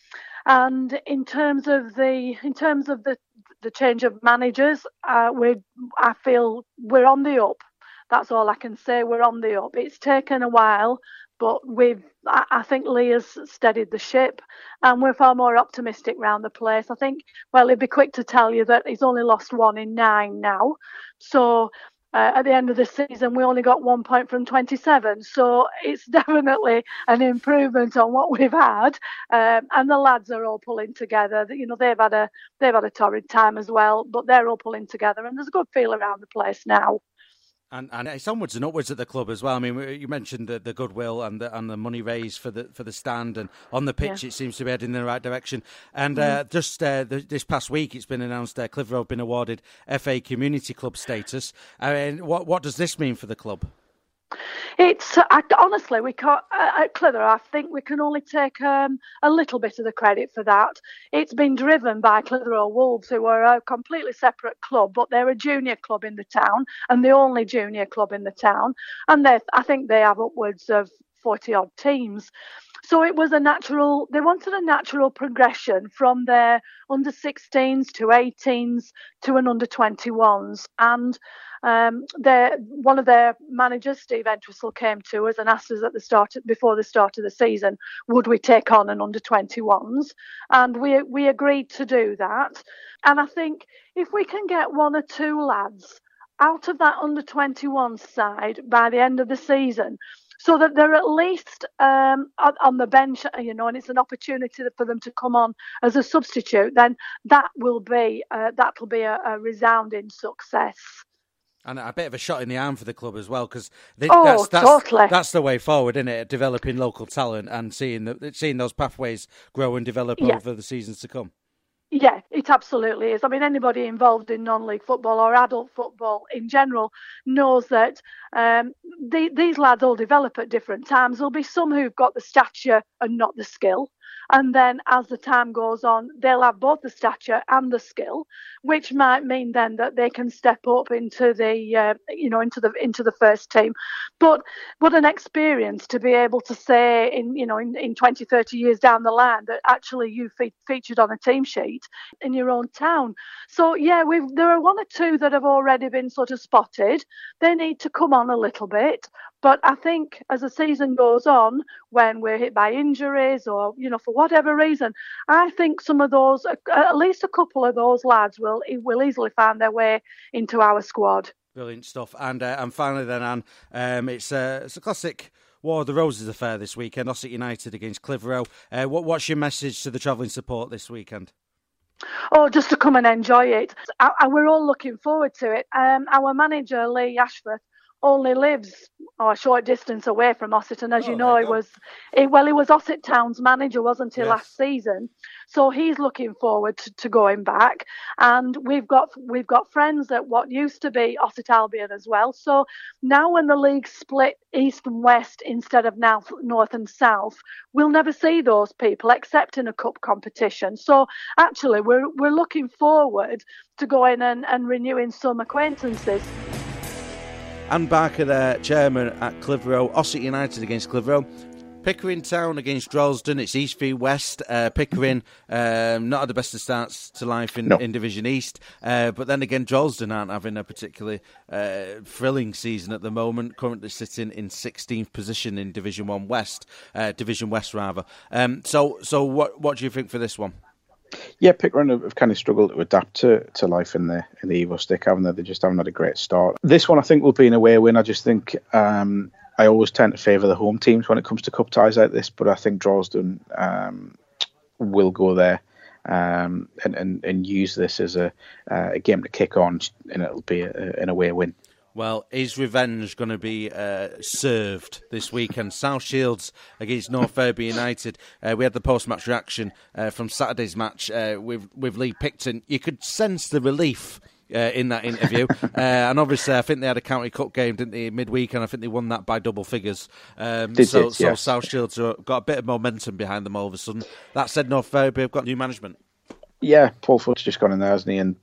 And in terms of the change of managers, I feel we're on the up. That's all I can say. We're on the up. It's taken a while, but I think Lee has steadied the ship, and we're far more optimistic round the place. I think, he'd be quick to tell you that he's only lost 1 in 9 now. So at the end of the season, we only got 1 point from 27. So it's definitely an improvement on what we've had. And the lads are all pulling together. They've had a torrid time as well, but they're all pulling together, and there's a good feel around the place now. And it's onwards and upwards at the club as well. I mean, you mentioned the goodwill and the money raised for the stand, and on the pitch it seems to be heading in the right direction. And this past week, it's been announced Clitheroe have been awarded FA Community Club status. I mean, what does this mean for the club? Honestly, we can't. At Clitheroe, I think we can only take a little bit of the credit for that. It's been driven by Clitheroe Wolves, who are a completely separate club, but they're a junior club in the town and the only junior club in the town. And I think they have upwards of 40 odd teams. So it was they wanted a natural progression from their under 16s to 18s to an under 21s. And one of their managers, Steve Entwistle, came to us and asked us before the start of the season, would we take on an under 21s? And we agreed to do that. And I think if we can get one or two lads out of that under 21 side by the end of the season, so that they're at least on the bench, and it's an opportunity for them to come on as a substitute, then that'll be a resounding success. And a bit of a shot in the arm for the club as well, because totally. That's the way forward, isn't it? Developing local talent and seeing those pathways grow and develop over the seasons to come. Yeah, it absolutely is. I mean, anybody involved in non-league football or adult football in general knows that these lads all develop at different times. There'll be some who've got the stature and not the skill. And then as the time goes on, they'll have both the stature and the skill, which might mean then that they can step up into the into the first team. But what an experience to be able to say in 20, 30 years down the line that actually you featured on a team sheet in your own town. So yeah, there are one or two that have already been sort of spotted. They need to come on a little bit. But I think as the season goes on, when we're hit by injuries or, for whatever reason, I think some of those, at least a couple of those lads will easily find their way into our squad. Brilliant stuff. And finally then, Anne, it's a classic War of the Roses affair this weekend, Ossett United against Clitheroe. What's your message to the travelling support this weekend? Oh, just to come and enjoy it. We're all looking forward to it. Our manager, Lee Ashworth, only lives a short distance away from Ossett, and as you know, he was Ossett Town's manager, wasn't he, last season? So he's looking forward to going back, and we've got friends at what used to be Ossett Albion as well. So now when the league split east and west instead of now north and south, we'll never see those people except in a cup competition. So actually, we're looking forward to going and renewing some acquaintances. Anne Barker there, chairman at Clitheroe. Ossett United against Clitheroe. Pickering Town against Droylsden. It's East v West. Pickering not had the best of starts to life in Division East. But then again, Droylsden aren't having a particularly thrilling season at the moment. Currently sitting in 16th position in Division 1 West. Division West, rather. So what do you think for this one? Yeah, Pickering have kind of struggled to adapt to life in the Evo Stick, haven't they? They just haven't had a great start. This one, I think, will be an away win. I just think I always tend to favour the home teams when it comes to cup ties like this, but I think Droylsden will go there and use this as a game to kick on, and it'll be an away win. Well, is revenge going to be served this weekend? South Shields against North Ferriby United. We had the post-match reaction from Saturday's match with Lee Picton. You could sense the relief in that interview. And obviously, I think they had a county cup game, didn't they, midweek, and I think they won that by double figures. So South Shields got a bit of momentum behind them all of a sudden. That said, North Ferriby have got new management. Yeah, Paul Foot's just gone in there, hasn't he? And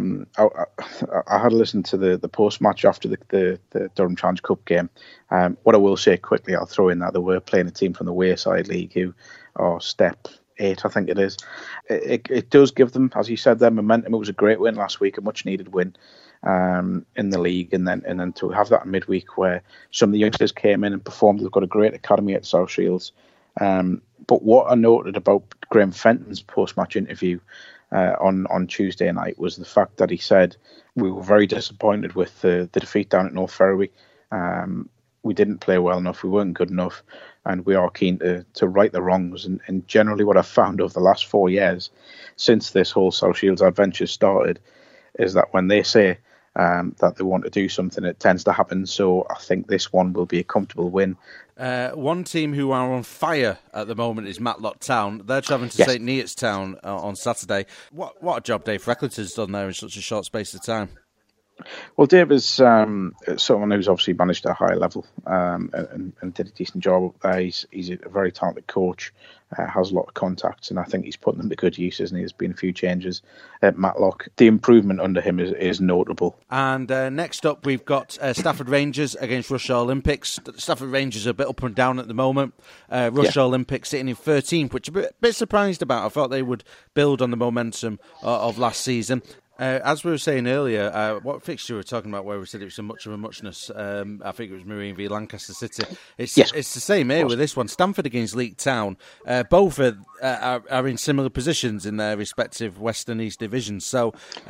I had to listen to the post-match after the Durham Challenge Cup game. What I will say quickly, I'll throw in that they were playing a team from the Wayside League who are step 8, I think it is. It does give them, as you said, their momentum. It was a great win last week, a much-needed win in the league. And then to have that midweek where some of the youngsters came in and performed. They've got a great academy at South Shields. But what I noted about Graham Fenton's post-match interview on Tuesday night was the fact that he said we were very disappointed with the defeat down at North Ferriby. We didn't play well enough, we weren't good enough, and we are keen to right the wrongs. And generally what I've found over the last 4 years, since this whole South Shields adventure started, is that when they say that they want to do something, it tends to happen. So I think this one will be a comfortable win. One team who are on fire at the moment is Matlock Town. They're travelling to St Neots Town on Saturday. What a job Dave Freckleton's done there in such a short space of time. Well, Dave is someone who's obviously managed at a higher level and did a decent job. He's a very talented coach, has a lot of contacts, and I think he's putting them to good use, isn't he? There's been a few changes at Matlock. The improvement under him is notable. And next up, we've got Stafford Rangers against Russia Olympics. Stafford Rangers are a bit up and down at the moment. Russia Olympics sitting in 13th, which I'm a bit surprised about. I thought they would build on the momentum of last season. As we were saying earlier, what fixture we were talking about where we said it was so much of a muchness, I think it was Marine v Lancaster City. It's the same here with this one. Stamford against Leek Town. Both are in similar positions in their respective West and East divisions. So,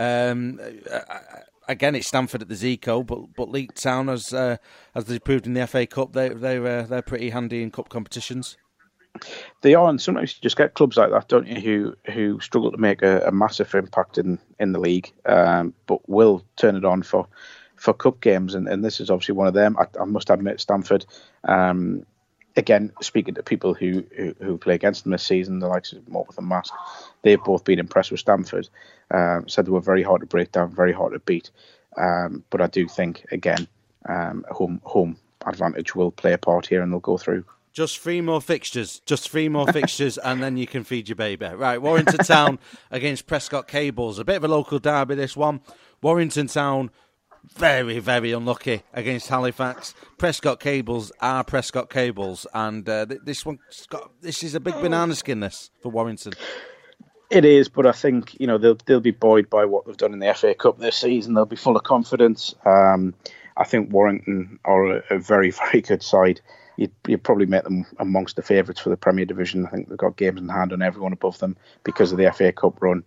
again, it's Stamford at the Zico, but Leek Town, as they proved in the FA Cup, they're pretty handy in cup competitions. They are, and sometimes you just get clubs like that, don't you, who struggle to make a massive impact in the league, but will turn it on for cup games, and this is obviously one of them. I must admit, Stamford, again, speaking to people who play against them this season, the likes of Morpeth and Mask, they've both been impressed with Stamford. Said they were very hard to break down, very hard to beat, but I do think, again, home advantage will play a part here, and they'll go through. Just three more fixtures, and then you can feed your baby. Right, Warrington Town against Prescott Cables. A bit of a local derby, this one. Warrington Town, very, very unlucky against Halifax. Prescott Cables are Prescott Cables, and this is a big banana skin, this, for Warrington. It is, but I think they'll be buoyed by what they've done in the FA Cup this season. They'll be full of confidence. I think Warrington are a very, very good side. You'd probably make them amongst the favourites for the Premier Division. I think they've got games in hand on everyone above them because of the FA Cup run.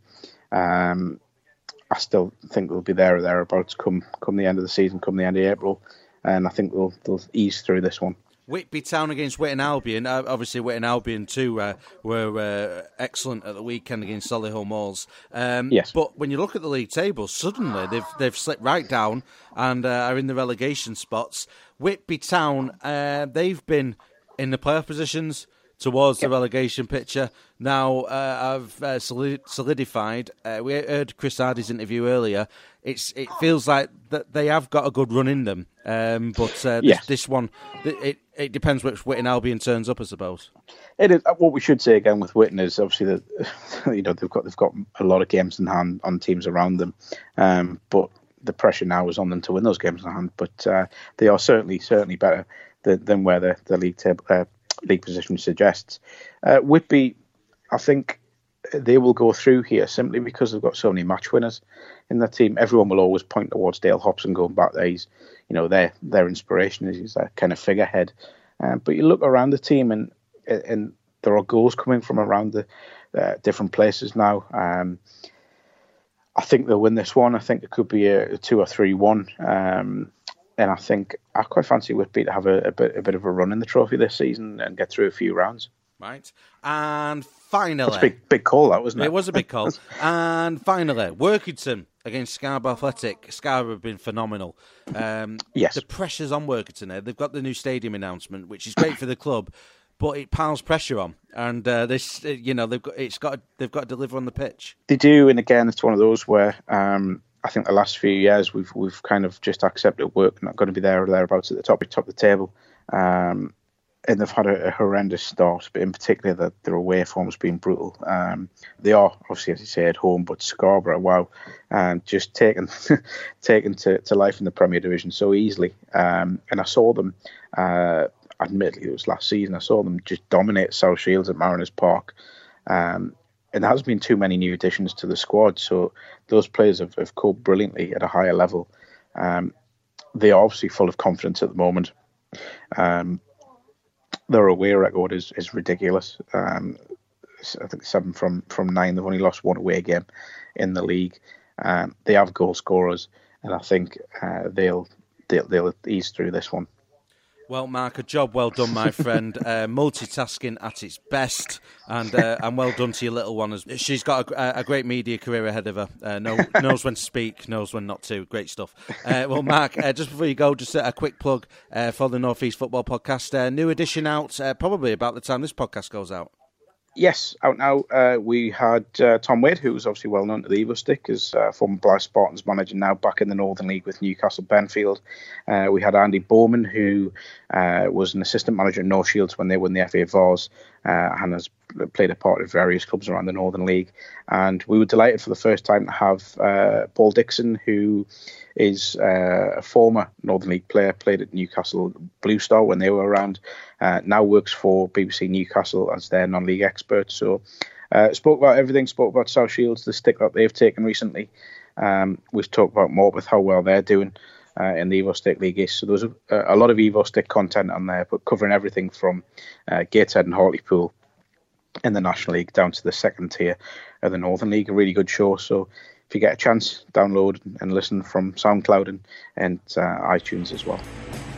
I still think they'll be there or thereabouts come the end of the season, come the end of April, and I think they'll ease through this one. Whitby Town against Whitton Albion. Obviously, Whitton Albion too were excellent at the weekend against Solihull Moors. Yes. But when you look at the league table, suddenly they've slipped right down and are in the relegation spots. Whitby Town, they've been in the playoff positions towards the relegation picture. Now I've solidified. We heard Chris Hardy's interview earlier. It feels like that they have got a good run in them, but this one, it depends which Whitton Albion turns up, I suppose. It is. What we should say again with Whitton is obviously that they've got a lot of games in hand on teams around them, but the pressure now is on them to win those games in hand. But they are certainly better than where the league table. League position suggests. Whitby, I think they will go through here simply because they've got so many match winners in their team. Everyone will always point towards Dale Hobson going back there. He's, their inspiration. He's a kind of figurehead. But you look around the team and there are goals coming from around the different places now. I think they'll win this one. I think it could be a 2 or 3-1. And I think I quite fancy Whitby to have a bit of a run in the trophy this season and get through a few rounds. Right. And finally... That's a big call, that, wasn't it? It was a big call. And finally, Workington against Scarborough Athletic. Scarborough have been phenomenal. Yes. The pressure's on Workington here. They've got the new stadium announcement, which is great for the club, but it piles pressure on. And they've got to deliver on the pitch. They do, and again, it's one of those where... I think the last few years we've kind of just accepted work not going to be there or thereabouts at the top of the table, and they've had a horrendous start. But in particular, their away form's been brutal. They are obviously, as you say, at home, but Scarborough, wow, just taken to life in the Premier Division so easily. And I saw them. Admittedly, it was last season. I saw them just dominate South Shields at Mariners Park. And there hasn't been too many new additions to the squad, so those players have coped brilliantly at a higher level. They are obviously full of confidence at the moment. Their away record is ridiculous. I think 7 from 9. They've only lost one away game in the league. They have goal scorers, and I think they'll ease through this one. Well, Mark, a job well done, my friend. Multitasking at its best, and well done to your little one. She's got a great media career ahead of her. Knows when to speak, knows when not to. Great stuff. Well, Mark, just before you go, just a quick plug for the North East Football Podcast. New edition out probably about the time this podcast goes out. Yes, out now we had Tom Wade, who was obviously well known to the Evo Stick as former Blyth Spartans manager, now back in the Northern League with Newcastle Benfield. We had Andy Bowman, who was an assistant manager at North Shields when they won the FA Vars and has played a part of various clubs around the Northern League. And we were delighted for the first time to have Paul Dixon, who is a former Northern League player, played at Newcastle Blue Star when they were around, now works for BBC Newcastle as their non-league expert. So spoke about everything, spoke about South Shields, the stick that they've taken recently. We've talked about Morpeth, how well they're doing in the Evo Stick League East. So there's a lot of Evo Stick content on there, but covering everything from Gateshead and Hartlepool in the National League down to the second tier of the Northern League. A really good show. So if you get a chance, download and listen from SoundCloud and iTunes as well.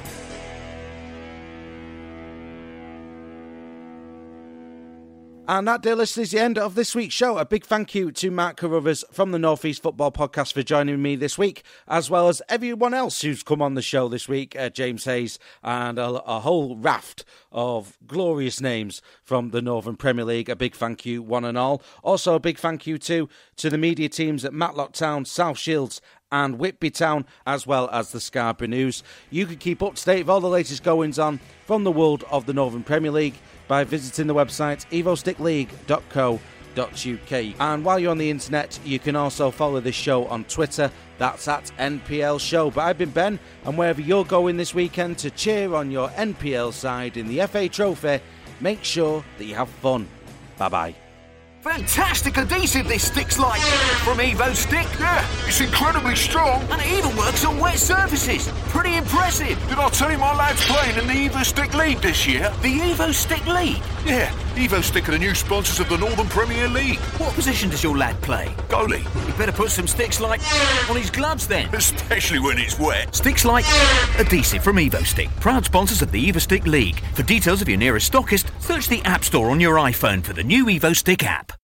And that, dear listeners, is the end of this week's show. A big thank you to Mark Carruthers from the North East Football Podcast for joining me this week, as well as everyone else who's come on the show this week, James Hayes and a whole raft of glorious names from the Northern Premier League. A big thank you, one and all. Also, a big thank you to the media teams at Matlock Town, South Shields and Whitby Town, as well as the Scarborough News. You can keep up to date with all the latest goings on from the world of the Northern Premier League by visiting the website evostickleague.co.uk. And while you're on the internet, you can also follow this show on Twitter. That's at NPL Show. But I've been Ben, and wherever you're going this weekend to cheer on your NPL side in the FA Trophy, make sure that you have fun. Bye-bye. Fantastic adhesive this stick's like from Evo Stick. Yeah, it's incredibly strong. And it even works on wet surfaces. Pretty impressive. Did I tell you my lad's playing in the Evo Stick League this year? The Evo Stick League? Yeah, Evo Stick are the new sponsors of the Northern Premier League. What position does your lad play? Goalie. You better put some Sticks Like on his gloves then. Especially when it's wet. Sticks Like adhesive from Evo Stick. Proud sponsors of the Evo Stick League. For details of your nearest stockist, search the App Store on your iPhone for the new Evo Stick app.